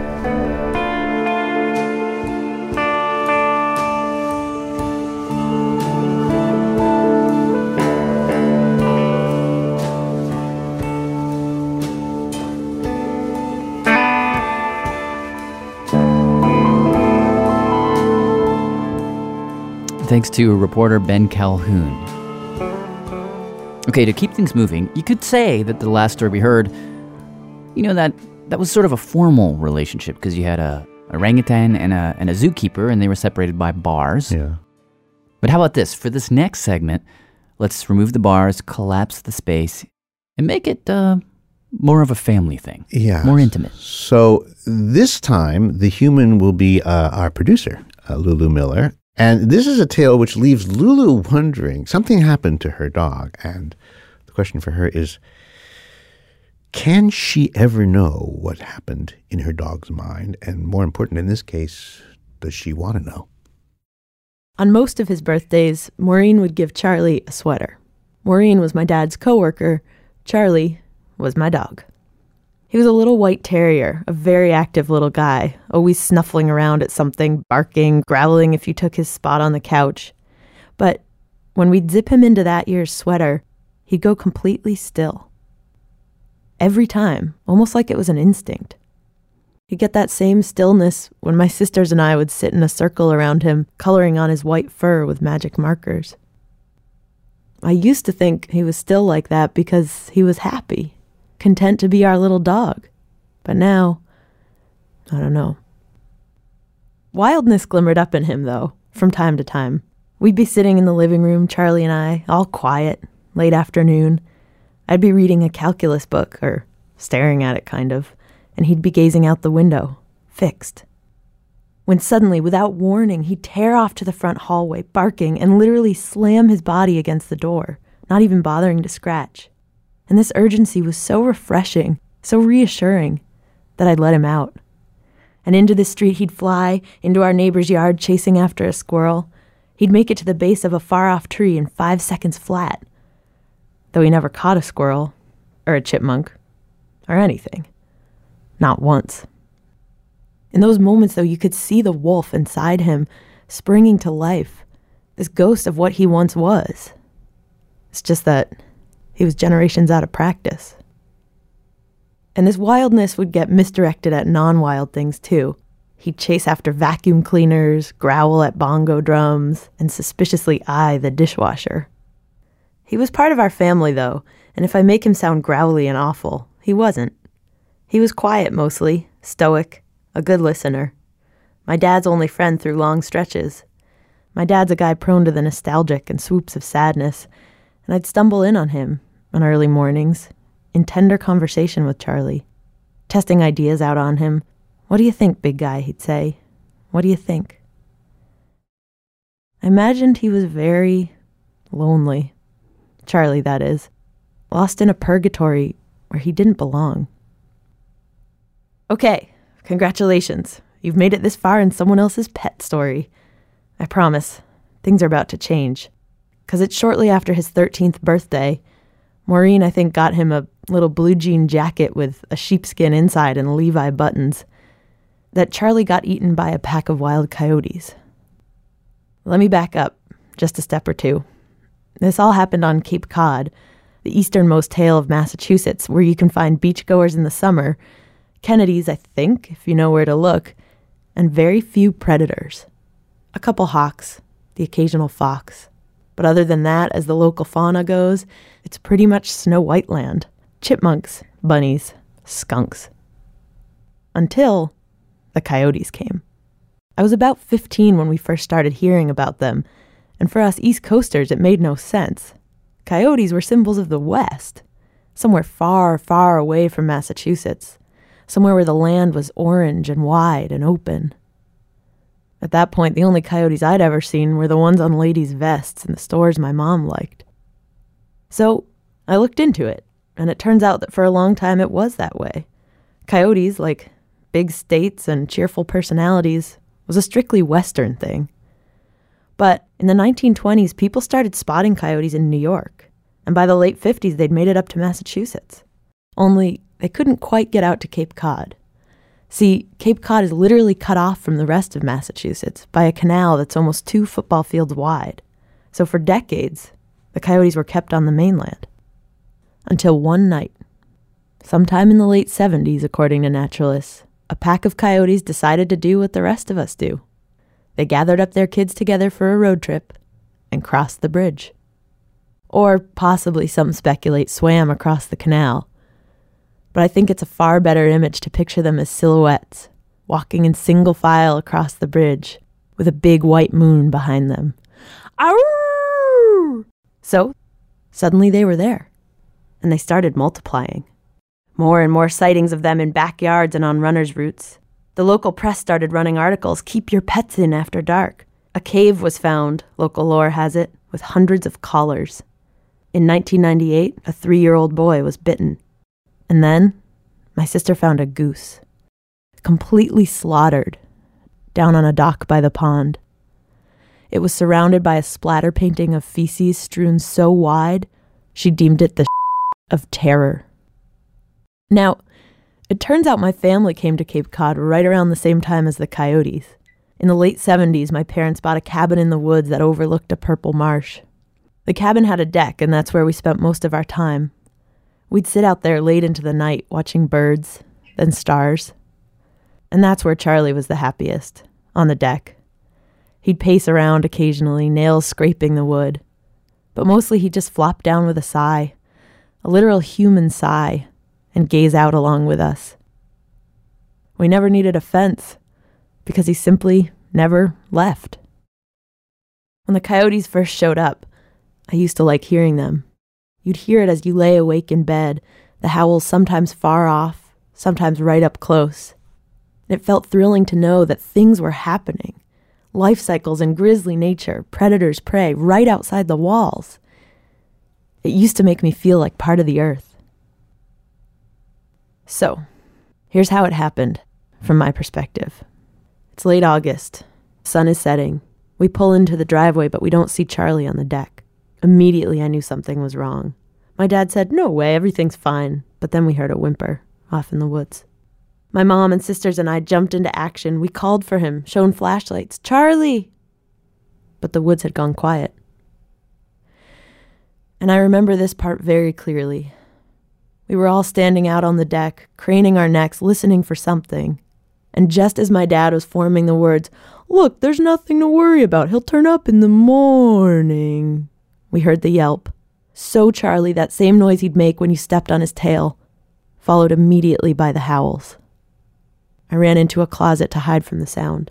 G: Thanks to reporter Ben Calhoun. Okay, to keep things moving, you could say that the last story we heard, you know, that that was sort of a formal relationship because you had a orangutan and a and a zookeeper, and they were separated by bars.
F: Yeah.
G: But how about this? For this next segment, let's remove the bars, collapse the space, and make it uh, more of a family thing.
F: Yeah.
G: More intimate.
F: So this time, the human will be uh, our producer, uh, Lulu Miller. And this is a tale which leaves Lulu wondering, something happened to her dog. And the question for her is, can she ever know what happened in her dog's mind? And more important in this case, does she want to know?
A: On most of his birthdays, Maureen would give Charlie a sweater. Maureen was my dad's coworker. Charlie was my dog. He was a little white terrier, a very active little guy, always snuffling around at something, barking, growling if you took his spot on the couch. But when we'd zip him into that year's sweater, he'd go completely still. Every time, almost like it was an instinct. He'd get that same stillness when my sisters and I would sit in a circle around him, coloring on his white fur with magic markers. I used to think he was still like that because he was happy, content to be our little dog. But now, I don't know. Wildness glimmered up in him, though, from time to time. We'd be sitting in the living room, Charlie and I, all quiet, late afternoon. I'd be reading a calculus book, or staring at it, kind of, and he'd be gazing out the window, fixed. When suddenly, without warning, he'd tear off to the front hallway, barking, and literally slam his body against the door, not even bothering to scratch. And this urgency was so refreshing, so reassuring, that I'd let him out. And into the street he'd fly, into our neighbor's yard chasing after a squirrel. He'd make it to the base of a far-off tree in five seconds flat. Though he never caught a squirrel, or a chipmunk, or anything. Not once. In those moments, though, you could see the wolf inside him springing to life, this ghost of what he once was. It's just that he was generations out of practice. And this wildness would get misdirected at non-wild things, too. He'd chase after vacuum cleaners, growl at bongo drums, and suspiciously eye the dishwasher. He was part of our family, though, and if I make him sound growly and awful, he wasn't. He was quiet mostly, stoic, a good listener. My dad's only friend through long stretches. My dad's a guy prone to the nostalgic and swoops of sadness, and I'd stumble in on him on early mornings, in tender conversation with Charlie, testing ideas out on him. "What do you think, big guy?" he'd say. "What do you think?" I imagined he was very lonely. Charlie, that is. Lost in a purgatory where he didn't belong. Okay, congratulations. You've made it this far in someone else's pet story. I promise, things are about to change. Because it's shortly after his thirteenth birthday. Maureen, I think, got him a little blue jean jacket with a sheepskin inside and Levi buttons, that Charlie got eaten by a pack of wild coyotes. Let me back up just a step or two. This all happened on Cape Cod, the easternmost tail of Massachusetts, where you can find beachgoers in the summer, Kennedys, I think, if you know where to look, and very few predators. A couple hawks, the occasional fox. But other than that, as the local fauna goes, it's pretty much Snow White land. Chipmunks, bunnies, skunks. Until the coyotes came. I was about fifteen when we first started hearing about them, and for us East Coasters it made no sense. Coyotes were symbols of the West, somewhere far, far away from Massachusetts, somewhere where the land was orange and wide and open. At that point, the only coyotes I'd ever seen were the ones on ladies' vests in the stores my mom liked. So I looked into it, and it turns out that for a long time it was that way. Coyotes, like big states and cheerful personalities, was a strictly Western thing. But in the nineteen twenties, people started spotting coyotes in New York, and by the late fifties, they'd made it up to Massachusetts. Only they couldn't quite get out to Cape Cod. See, Cape Cod is literally cut off from the rest of Massachusetts by a canal that's almost two football fields wide. So for decades, the coyotes were kept on the mainland. Until one night, sometime in the late seventies, according to naturalists, a pack of coyotes decided to do what the rest of us do. They gathered up their kids together for a road trip and crossed the bridge. Or possibly, some speculate, swam across the canal. But I think it's a far better image to picture them as silhouettes, walking in single file across the bridge, with a big white moon behind them. Arrrrrrr! So, suddenly they were there, and they started multiplying. More and more sightings of them in backyards and on runners' routes. The local press started running articles, "Keep your pets in after dark." A cave was found, local lore has it, with hundreds of collars. In nineteen ninety-eight, a three-year-old boy was bitten. And then, my sister found a goose, completely slaughtered, down on a dock by the pond. It was surrounded by a splatter painting of feces strewn so wide, she deemed it the of terror. Now, it turns out my family came to Cape Cod right around the same time as the coyotes. In the late seventies, my parents bought a cabin in the woods that overlooked a purple marsh. The cabin had a deck, and that's where we spent most of our time. We'd sit out there late into the night watching birds, then stars. And that's where Charlie was the happiest, on the deck. He'd pace around occasionally, nails scraping the wood. But mostly he'd just flop down with a sigh, a literal human sigh, and gaze out along with us. We never needed a fence, because he simply never left. When the coyotes first showed up, I used to like hearing them. You'd hear it as you lay awake in bed, the howls sometimes far off, sometimes right up close. It felt thrilling to know that things were happening. Life cycles in grisly nature, predators' prey, right outside the walls. It used to make me feel like part of the earth. So, here's how it happened, from my perspective. It's late August. Sun is setting. We pull into the driveway, but we don't see Charlie on the deck. Immediately, I knew something was wrong. My dad said, "No way, everything's fine." But then we heard a whimper off in the woods. My mom and sisters and I jumped into action. We called for him, shone flashlights. "Charlie!" But the woods had gone quiet. And I remember this part very clearly. We were all standing out on the deck, craning our necks, listening for something. And just as my dad was forming the words, "Look, there's nothing to worry about. He'll turn up in the morning," we heard the yelp. So Charlie, that same noise he'd make when you stepped on his tail, followed immediately by the howls. I ran into a closet to hide from the sound.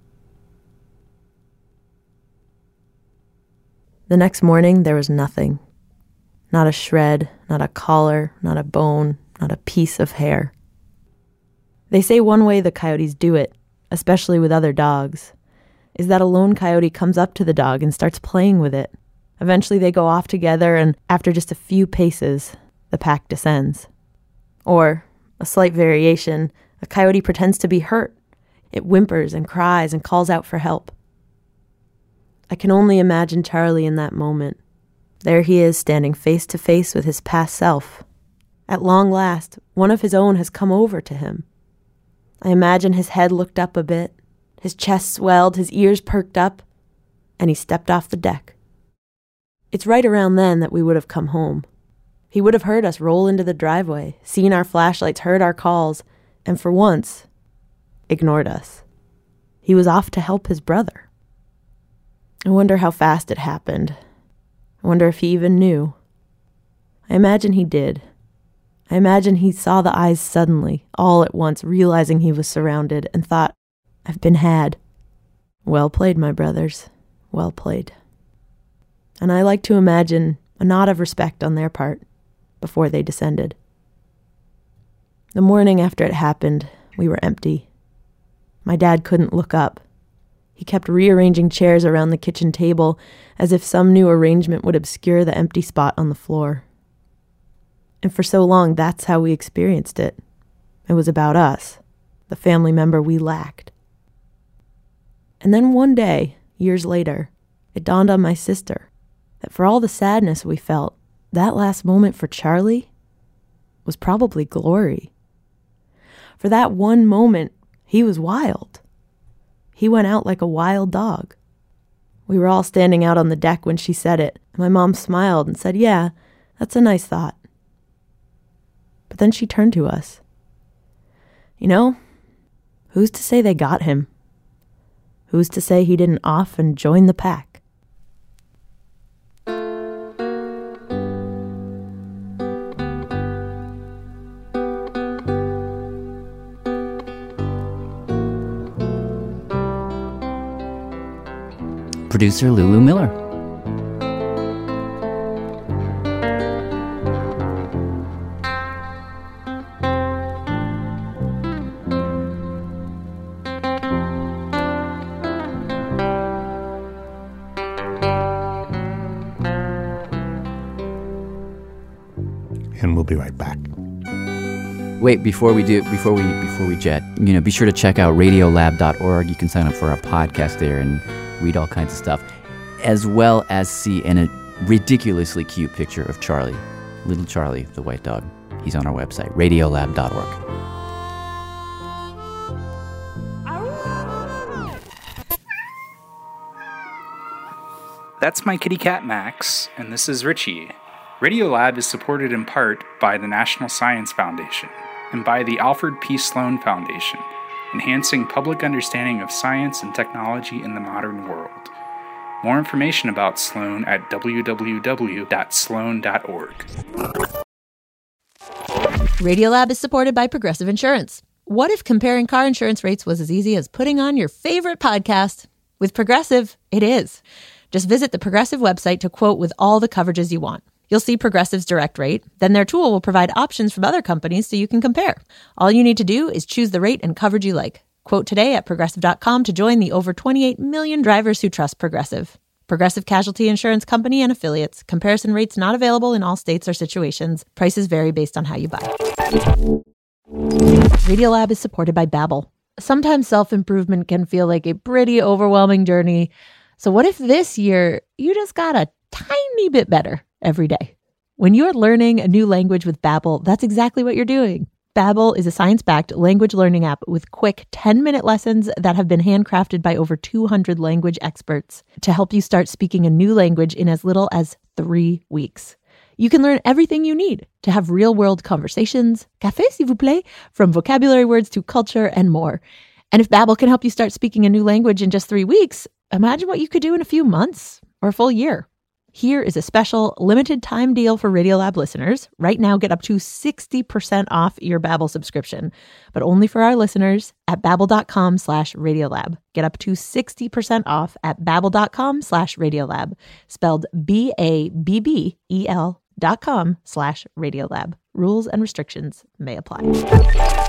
A: The next morning, there was nothing. Not a shred, not a collar, not a bone, not a piece of hair. They say one way the coyotes do it, especially with other dogs, is that a lone coyote comes up to the dog and starts playing with it. Eventually they go off together, and after just a few paces, the pack descends. Or, a slight variation, a coyote pretends to be hurt. It whimpers and cries and calls out for help. I can only imagine Charlie in that moment. There he is, standing face to face with his past self. At long last, one of his own has come over to him. I imagine his head looked up a bit, his chest swelled, his ears perked up, and he stepped off the deck. It's right around then that we would have come home. He would have heard us roll into the driveway, seen our flashlights, heard our calls, and for once, ignored us. He was off to help his brother. I wonder how fast it happened. I wonder if he even knew. I imagine he did. I imagine he saw the eyes suddenly, all at once, realizing he was surrounded, and thought, "I've been had." Well played, my brothers. Well played. And I like to imagine a nod of respect on their part before they descended. The morning after it happened, we were empty. My dad couldn't look up. He kept rearranging chairs around the kitchen table as if some new arrangement would obscure the empty spot on the floor. And for so long, that's how we experienced it. It was about us, the family member we lacked. And then one day, years later, it dawned on my sister that for all the sadness we felt, that last moment for Charlie was probably glory. For that one moment, he was wild. He went out like a wild dog. We were all standing out on the deck when she said it. My mom smiled and said, "Yeah, that's a nice thought." But then she turned to us. You know, who's to say they got him? Who's to say he didn't off and join the pack?
G: Producer Lulu Miller.
F: And we'll be right back.
G: Wait, before we do, before we before we jet, you know, be sure to check out radiolab dot org. You can sign up for our podcast there and read all kinds of stuff, as well as see in a ridiculously cute picture of Charlie, little Charlie, the white dog. He's on our website, radiolab dot org.
Q: That's my kitty cat Max, and this is Richie. Radiolab is supported in part by the National Science Foundation and by the Alfred P. Sloan Foundation, enhancing public understanding of science and technology in the modern world. More information about Sloan at w w w dot sloan dot org.
A: Radiolab is supported by Progressive Insurance. What if comparing car insurance rates was as easy as putting on your favorite podcast? With Progressive, it is. Just visit the Progressive website to quote with all the coverages you want. You'll see Progressive's direct rate. Then their tool will provide options from other companies so you can compare. All you need to do is choose the rate and coverage you like. Quote today at progressive dot com to join the over twenty-eight million drivers who trust Progressive. Progressive Casualty Insurance Company and Affiliates. Comparison rates not available in all states or situations. Prices vary based on how you buy. Radiolab is supported by Babbel. Sometimes self-improvement can feel like a pretty overwhelming journey. So what if this year you just got a tiny bit better every day? When you're learning a new language with Babbel, that's exactly what you're doing. Babbel is a science-backed language learning app with quick ten-minute lessons that have been handcrafted by over two hundred language experts to help you start speaking a new language in as little as three weeks. You can learn everything you need to have real-world conversations, café s'il vous plaît, from vocabulary words to culture and more. And if Babbel can help you start speaking a new language in just three weeks, imagine what you could do in a few months or a full year. Here is a special limited time deal for Radiolab listeners. Right now, get up to sixty percent off your Babbel subscription, but only for our listeners at babbel.com slash Radiolab. Get up to sixty percent off at babbel.com slash Radiolab, spelled B A B B E L dot com slash Radiolab. Rules and restrictions may apply.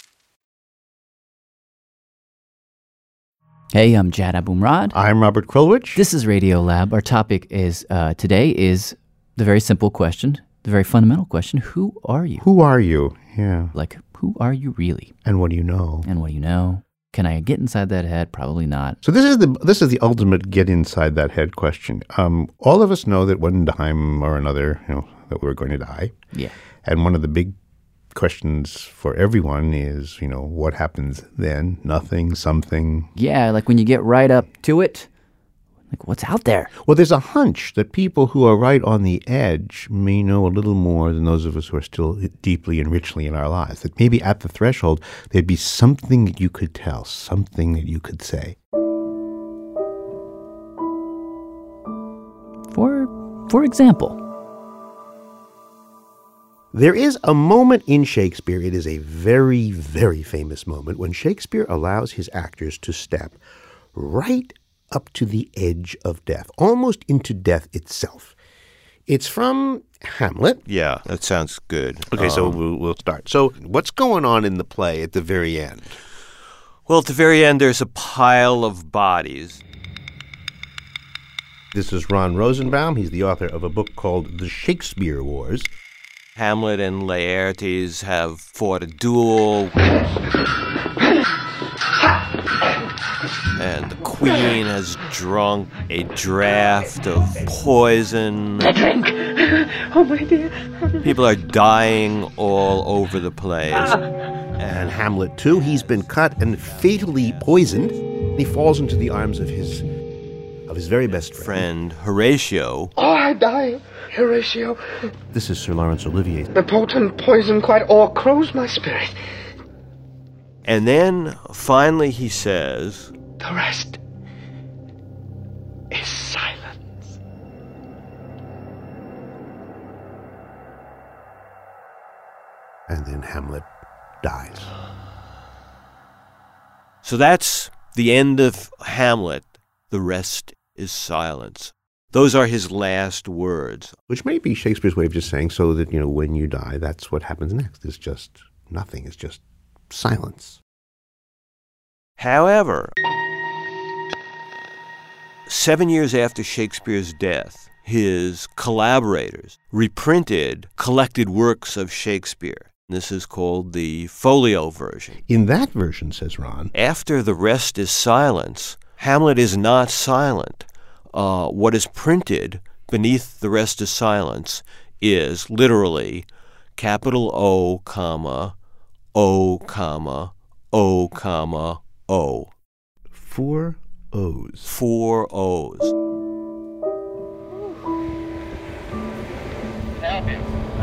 G: Hey, I'm Jad Abumrad.
F: I'm Robert Krulwich.
G: This is Radiolab. Our topic is uh, today is the very simple question, the very fundamental question: who are you?
F: Who are you? Yeah.
G: Like, who are you really?
F: And what do you know?
G: And what do you know? Can I get inside that head? Probably not.
F: So this is the this is the ultimate get inside that head question. Um, all of us know that one time or another, you know, that we're going to die.
G: Yeah.
F: And one of the big questions for everyone is, you know, what happens then? Nothing, something.
G: Yeah, like when you get right up to it, like what's out there?
F: Well, there's a hunch that people who are right on the edge may know a little more than those of us who are still deeply and richly in our lives. That maybe at the threshold, there'd be something that you could tell, something that you could say.
G: For, for example,
F: there is a moment in Shakespeare, it is a very, very famous moment, when Shakespeare allows his actors to step right up to the edge of death, almost into death itself. It's from Hamlet.
R: Yeah, that sounds good.
F: Okay, um, so we'll, we'll start. So what's going on in the play at the very end?
R: Well, at the very end, there's a pile of bodies.
F: This is Ron Rosenbaum. He's the author of a book called The Shakespeare Wars.
R: Hamlet and Laertes have fought a duel. And the queen has drunk a draught of poison.
E: A drink! Oh, my dear.
R: People are dying all over the place.
F: And Hamlet, too, he's been cut and fatally poisoned. He falls into the arms of his of his very best friend,
R: friend Horatio.
S: Oh, I die, Horatio.
F: This is Sir Laurence Olivier.
S: The potent poison quite o'ercrows my spirit.
R: And then, finally, he says,
S: the rest is silence.
F: And then Hamlet dies.
R: So that's the end of Hamlet. The rest is silence. Those are his last words.
F: Which may be Shakespeare's way of just saying, so that, you know, when you die, that's what happens next. It's just nothing. It's just silence.
R: However, seven years after Shakespeare's death, his collaborators reprinted collected works of Shakespeare. This is called the folio version.
F: In that version, says Ron,
R: after the rest is silence, Hamlet is not silent. Uh, what is printed beneath the rest is silence is literally capital O, comma, O, comma, O, comma, O.
F: Four O's.
R: Four O's.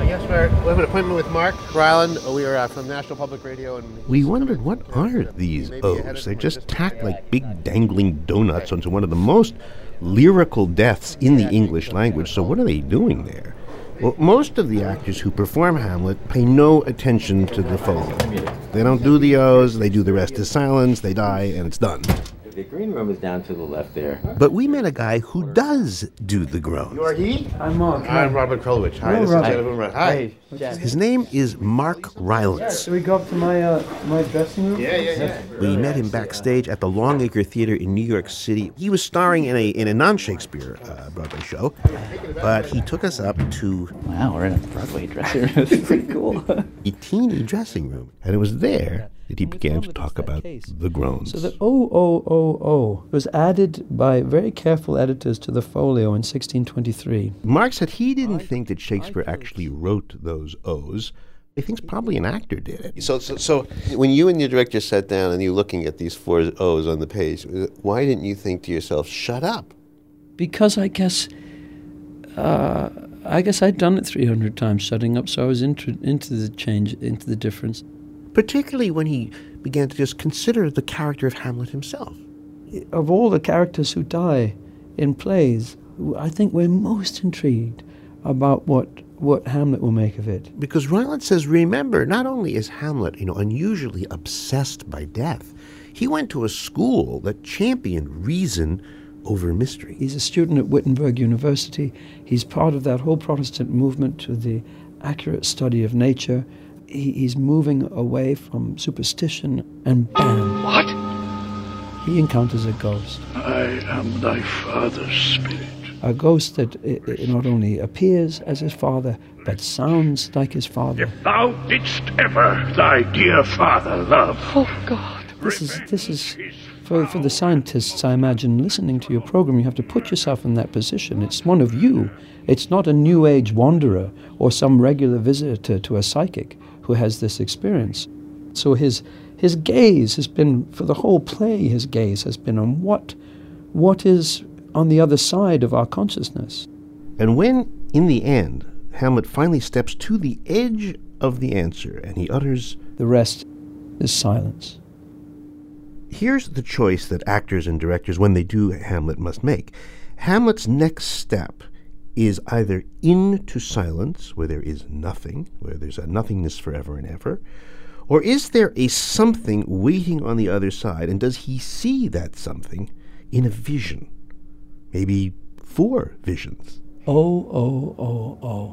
T: Yes, we're, we have an appointment with Mark Ryland. We are uh, from National Public Radio. And
F: We wondered, what are these O's? They're just tacked like big dangling donuts onto one of the most lyrical deaths in the English language. So what are they doing there? Well, most of the actors who perform Hamlet pay no attention to the folio. They don't do the O's, they do the rest as silence, they die, and it's done.
U: The green room is down to the left there.
F: But we met a guy who does do the groans.
T: You are he?
H: I'm Mark.
T: I'm Robert Krulwich. Hi,
H: Hello,
T: this
H: Robert.
T: is Jennifer Brett. Hi.
F: His name is Mark Rylance.
H: Should we go up to my uh, my dressing room?
T: Yeah, yeah, yeah.
F: We met him backstage at the Longacre Theater in New York City. He was starring in a in a non-Shakespeare uh, Broadway show, but he took us up to
G: Wow, we're in a Broadway dressing room. This is pretty cool.
F: a teeny dressing room, and it was there that he began to talk about the groans.
V: So the O O O O was added by very careful editors to the folio in sixteen twenty-three.
F: Mark said he didn't think that Shakespeare actually wrote those O's. He thinks probably an actor did it.
T: So, so, so when you and your director sat down and you're looking at these four O's on the page, why didn't you think to yourself, shut up?
V: Because I guess, uh, I guess I'd done it three hundred times shutting up, so I was into, into the change, into the difference.
F: Particularly when he began to just consider the character of Hamlet himself.
V: Of all the characters who die in plays, I think we're most intrigued about what what Hamlet will make of it.
F: Because Rylance says, remember, not only is Hamlet, you know, unusually obsessed by death, he went to a school that championed reason over mystery.
V: He's a student at Wittenberg University. He's part of that whole Protestant movement to the accurate study of nature. He, he's moving away from superstition, and bam!
S: What?
V: He encounters a ghost.
S: I am thy father's spirit.
V: A ghost that it, it not only appears as his father, but sounds like his father.
S: If thou didst ever thy dear father love.
V: Oh, God. This is, this is for, for the scientists, I imagine, listening to your program, you have to put yourself in that position. It's one of you. It's not a New Age wanderer or some regular visitor to a psychic who has this experience. So his his gaze has been, for the whole play, his gaze has been on what what is on the other side of our consciousness.
F: And when, in the end, Hamlet finally steps to the edge of the answer and he utters,
V: the rest is silence.
F: Here's the choice that actors and directors, when they do Hamlet, must make. Hamlet's next step is either into silence, where there is nothing, where there's a nothingness forever and ever, or is there a something waiting on the other side, and does he see that something in a vision? Maybe four visions.
V: Oh, oh, oh, oh.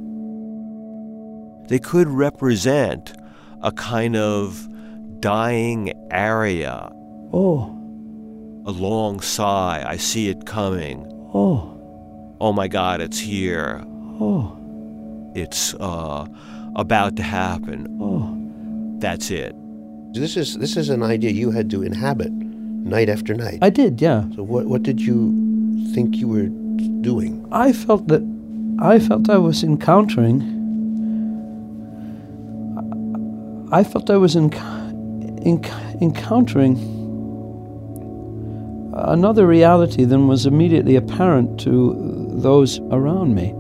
R: They could represent a kind of dying aria.
V: Oh.
R: A long sigh, I see it coming.
V: Oh.
R: Oh my God, it's here.
V: Oh.
R: It's uh, about to happen.
V: Oh.
R: That's it.
T: This is this is an idea you had to inhabit night after night.
V: I did, yeah.
T: So what what did you think you were doing?
V: I felt that I felt I was encountering I felt I was enc- enc- encountering another reality than was immediately apparent to those around me.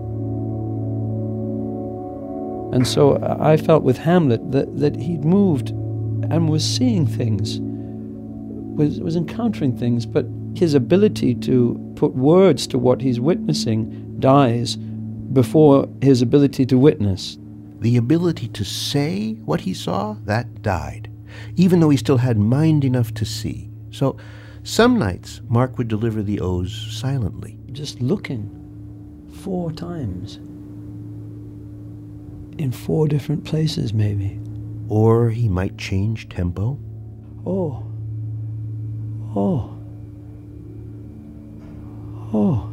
V: And so I felt with Hamlet that, that he'd moved and was seeing things, was, was encountering things, but his ability to put words to what he's witnessing dies before his ability to witness.
F: The ability to say what he saw, that died, even though he still had mind enough to see. So some nights, Mark would deliver the O's silently.
V: Just looking four times. In four different places, maybe.
F: Or he might change tempo.
V: Oh. Oh. Oh.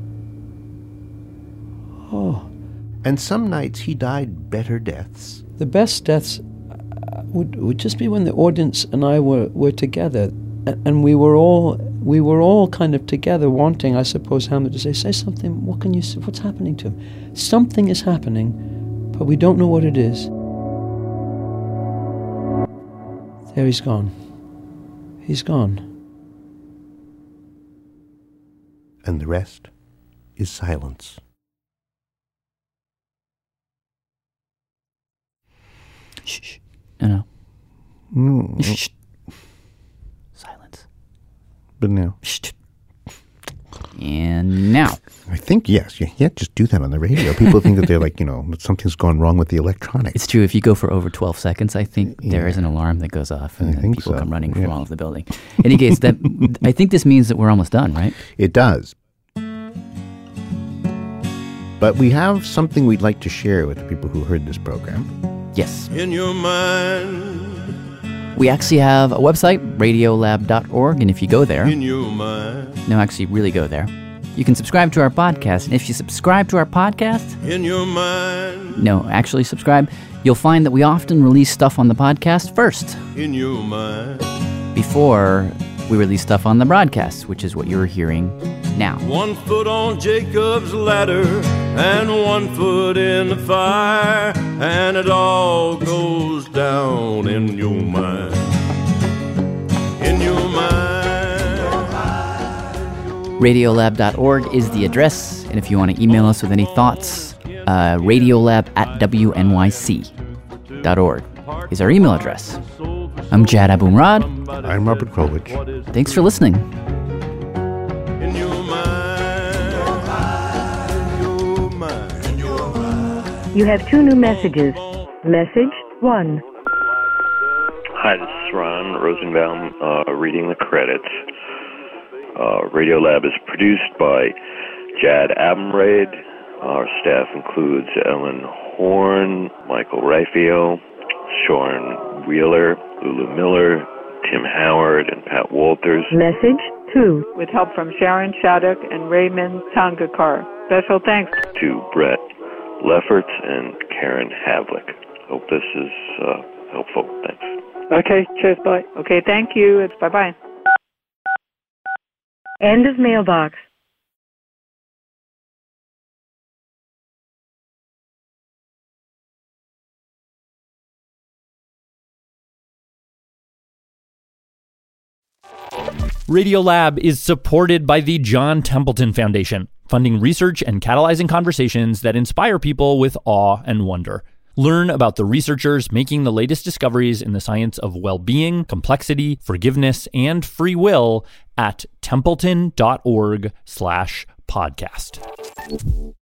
V: Oh.
F: And some nights he died better deaths.
V: The best deaths would would just be when the audience and I were, were together, and we were all we were all kind of together, wanting, I suppose, Hamlet to say, say something. What can you say? What's happening to him? Something is happening, but we don't know what it is. There he's gone. He's gone.
F: And the rest is silence.
G: Shh, shh. No, no.
F: Mm.
G: Shh. Silence.
F: But now.
G: Shh. And now.
F: I think, yes. You can't just do that on the radio. People think that they're like, you know, that something's gone wrong with the electronics.
G: It's true. If you go for over twelve seconds, I think
F: Yeah.
G: there is an alarm that goes off and
F: I
G: then
F: think
G: people
F: so.
G: come running
F: Yeah.
G: from all over the building. In any case, that I think this means that we're almost done, right?
F: It does. But we have something we'd like to share with the people who heard this program.
G: Yes.
R: In your mind,
G: We actually have a website, radiolab dot org, and if you go there,
R: in your mind,
G: no, actually really go there, you can subscribe to our podcast. And if you subscribe to our podcast,
R: in your mind,
G: no, actually subscribe, you'll find that we often release stuff on the podcast first,
R: in your mind.
G: before we release stuff on the broadcast, which is what you're hearing now.
R: One foot on Jacob's ladder and one foot in the fire, and it all goes down in your mind. In your mind.
G: radiolab dot org is the address, and if you want to email us with any thoughts, uh, radiolab at w n y c dot org is our email address. I'm Jad Abumrad.
F: I'm Robert Krulwich.
G: Thanks for listening.
K: You have two new messages. Message one.
B: Hi, this is Ron Rosenbaum, uh, reading the credits. Uh, Radiolab is produced by Jad Abumrad. Our staff includes Ellen Horn, Michael Raphael, Sean Wheeler, Lulu Miller, Tim Howard, and Pat Walters.
K: Message two.
L: With help from Sharon Shattuck and Raymond Tongakar. Special thanks
B: To Brett Lefferts and Karen Havlick. Hope this is uh, helpful. Thanks.
M: Okay, cheers, bye.
L: Okay, thank you. It's bye-bye.
K: End of mailbox.
C: Radiolab is supported by the John Templeton Foundation, funding research and catalyzing conversations that inspire people with awe and wonder. Learn about the researchers making the latest discoveries in the science of well-being, complexity, forgiveness, and free will at templeton dot org slash podcast.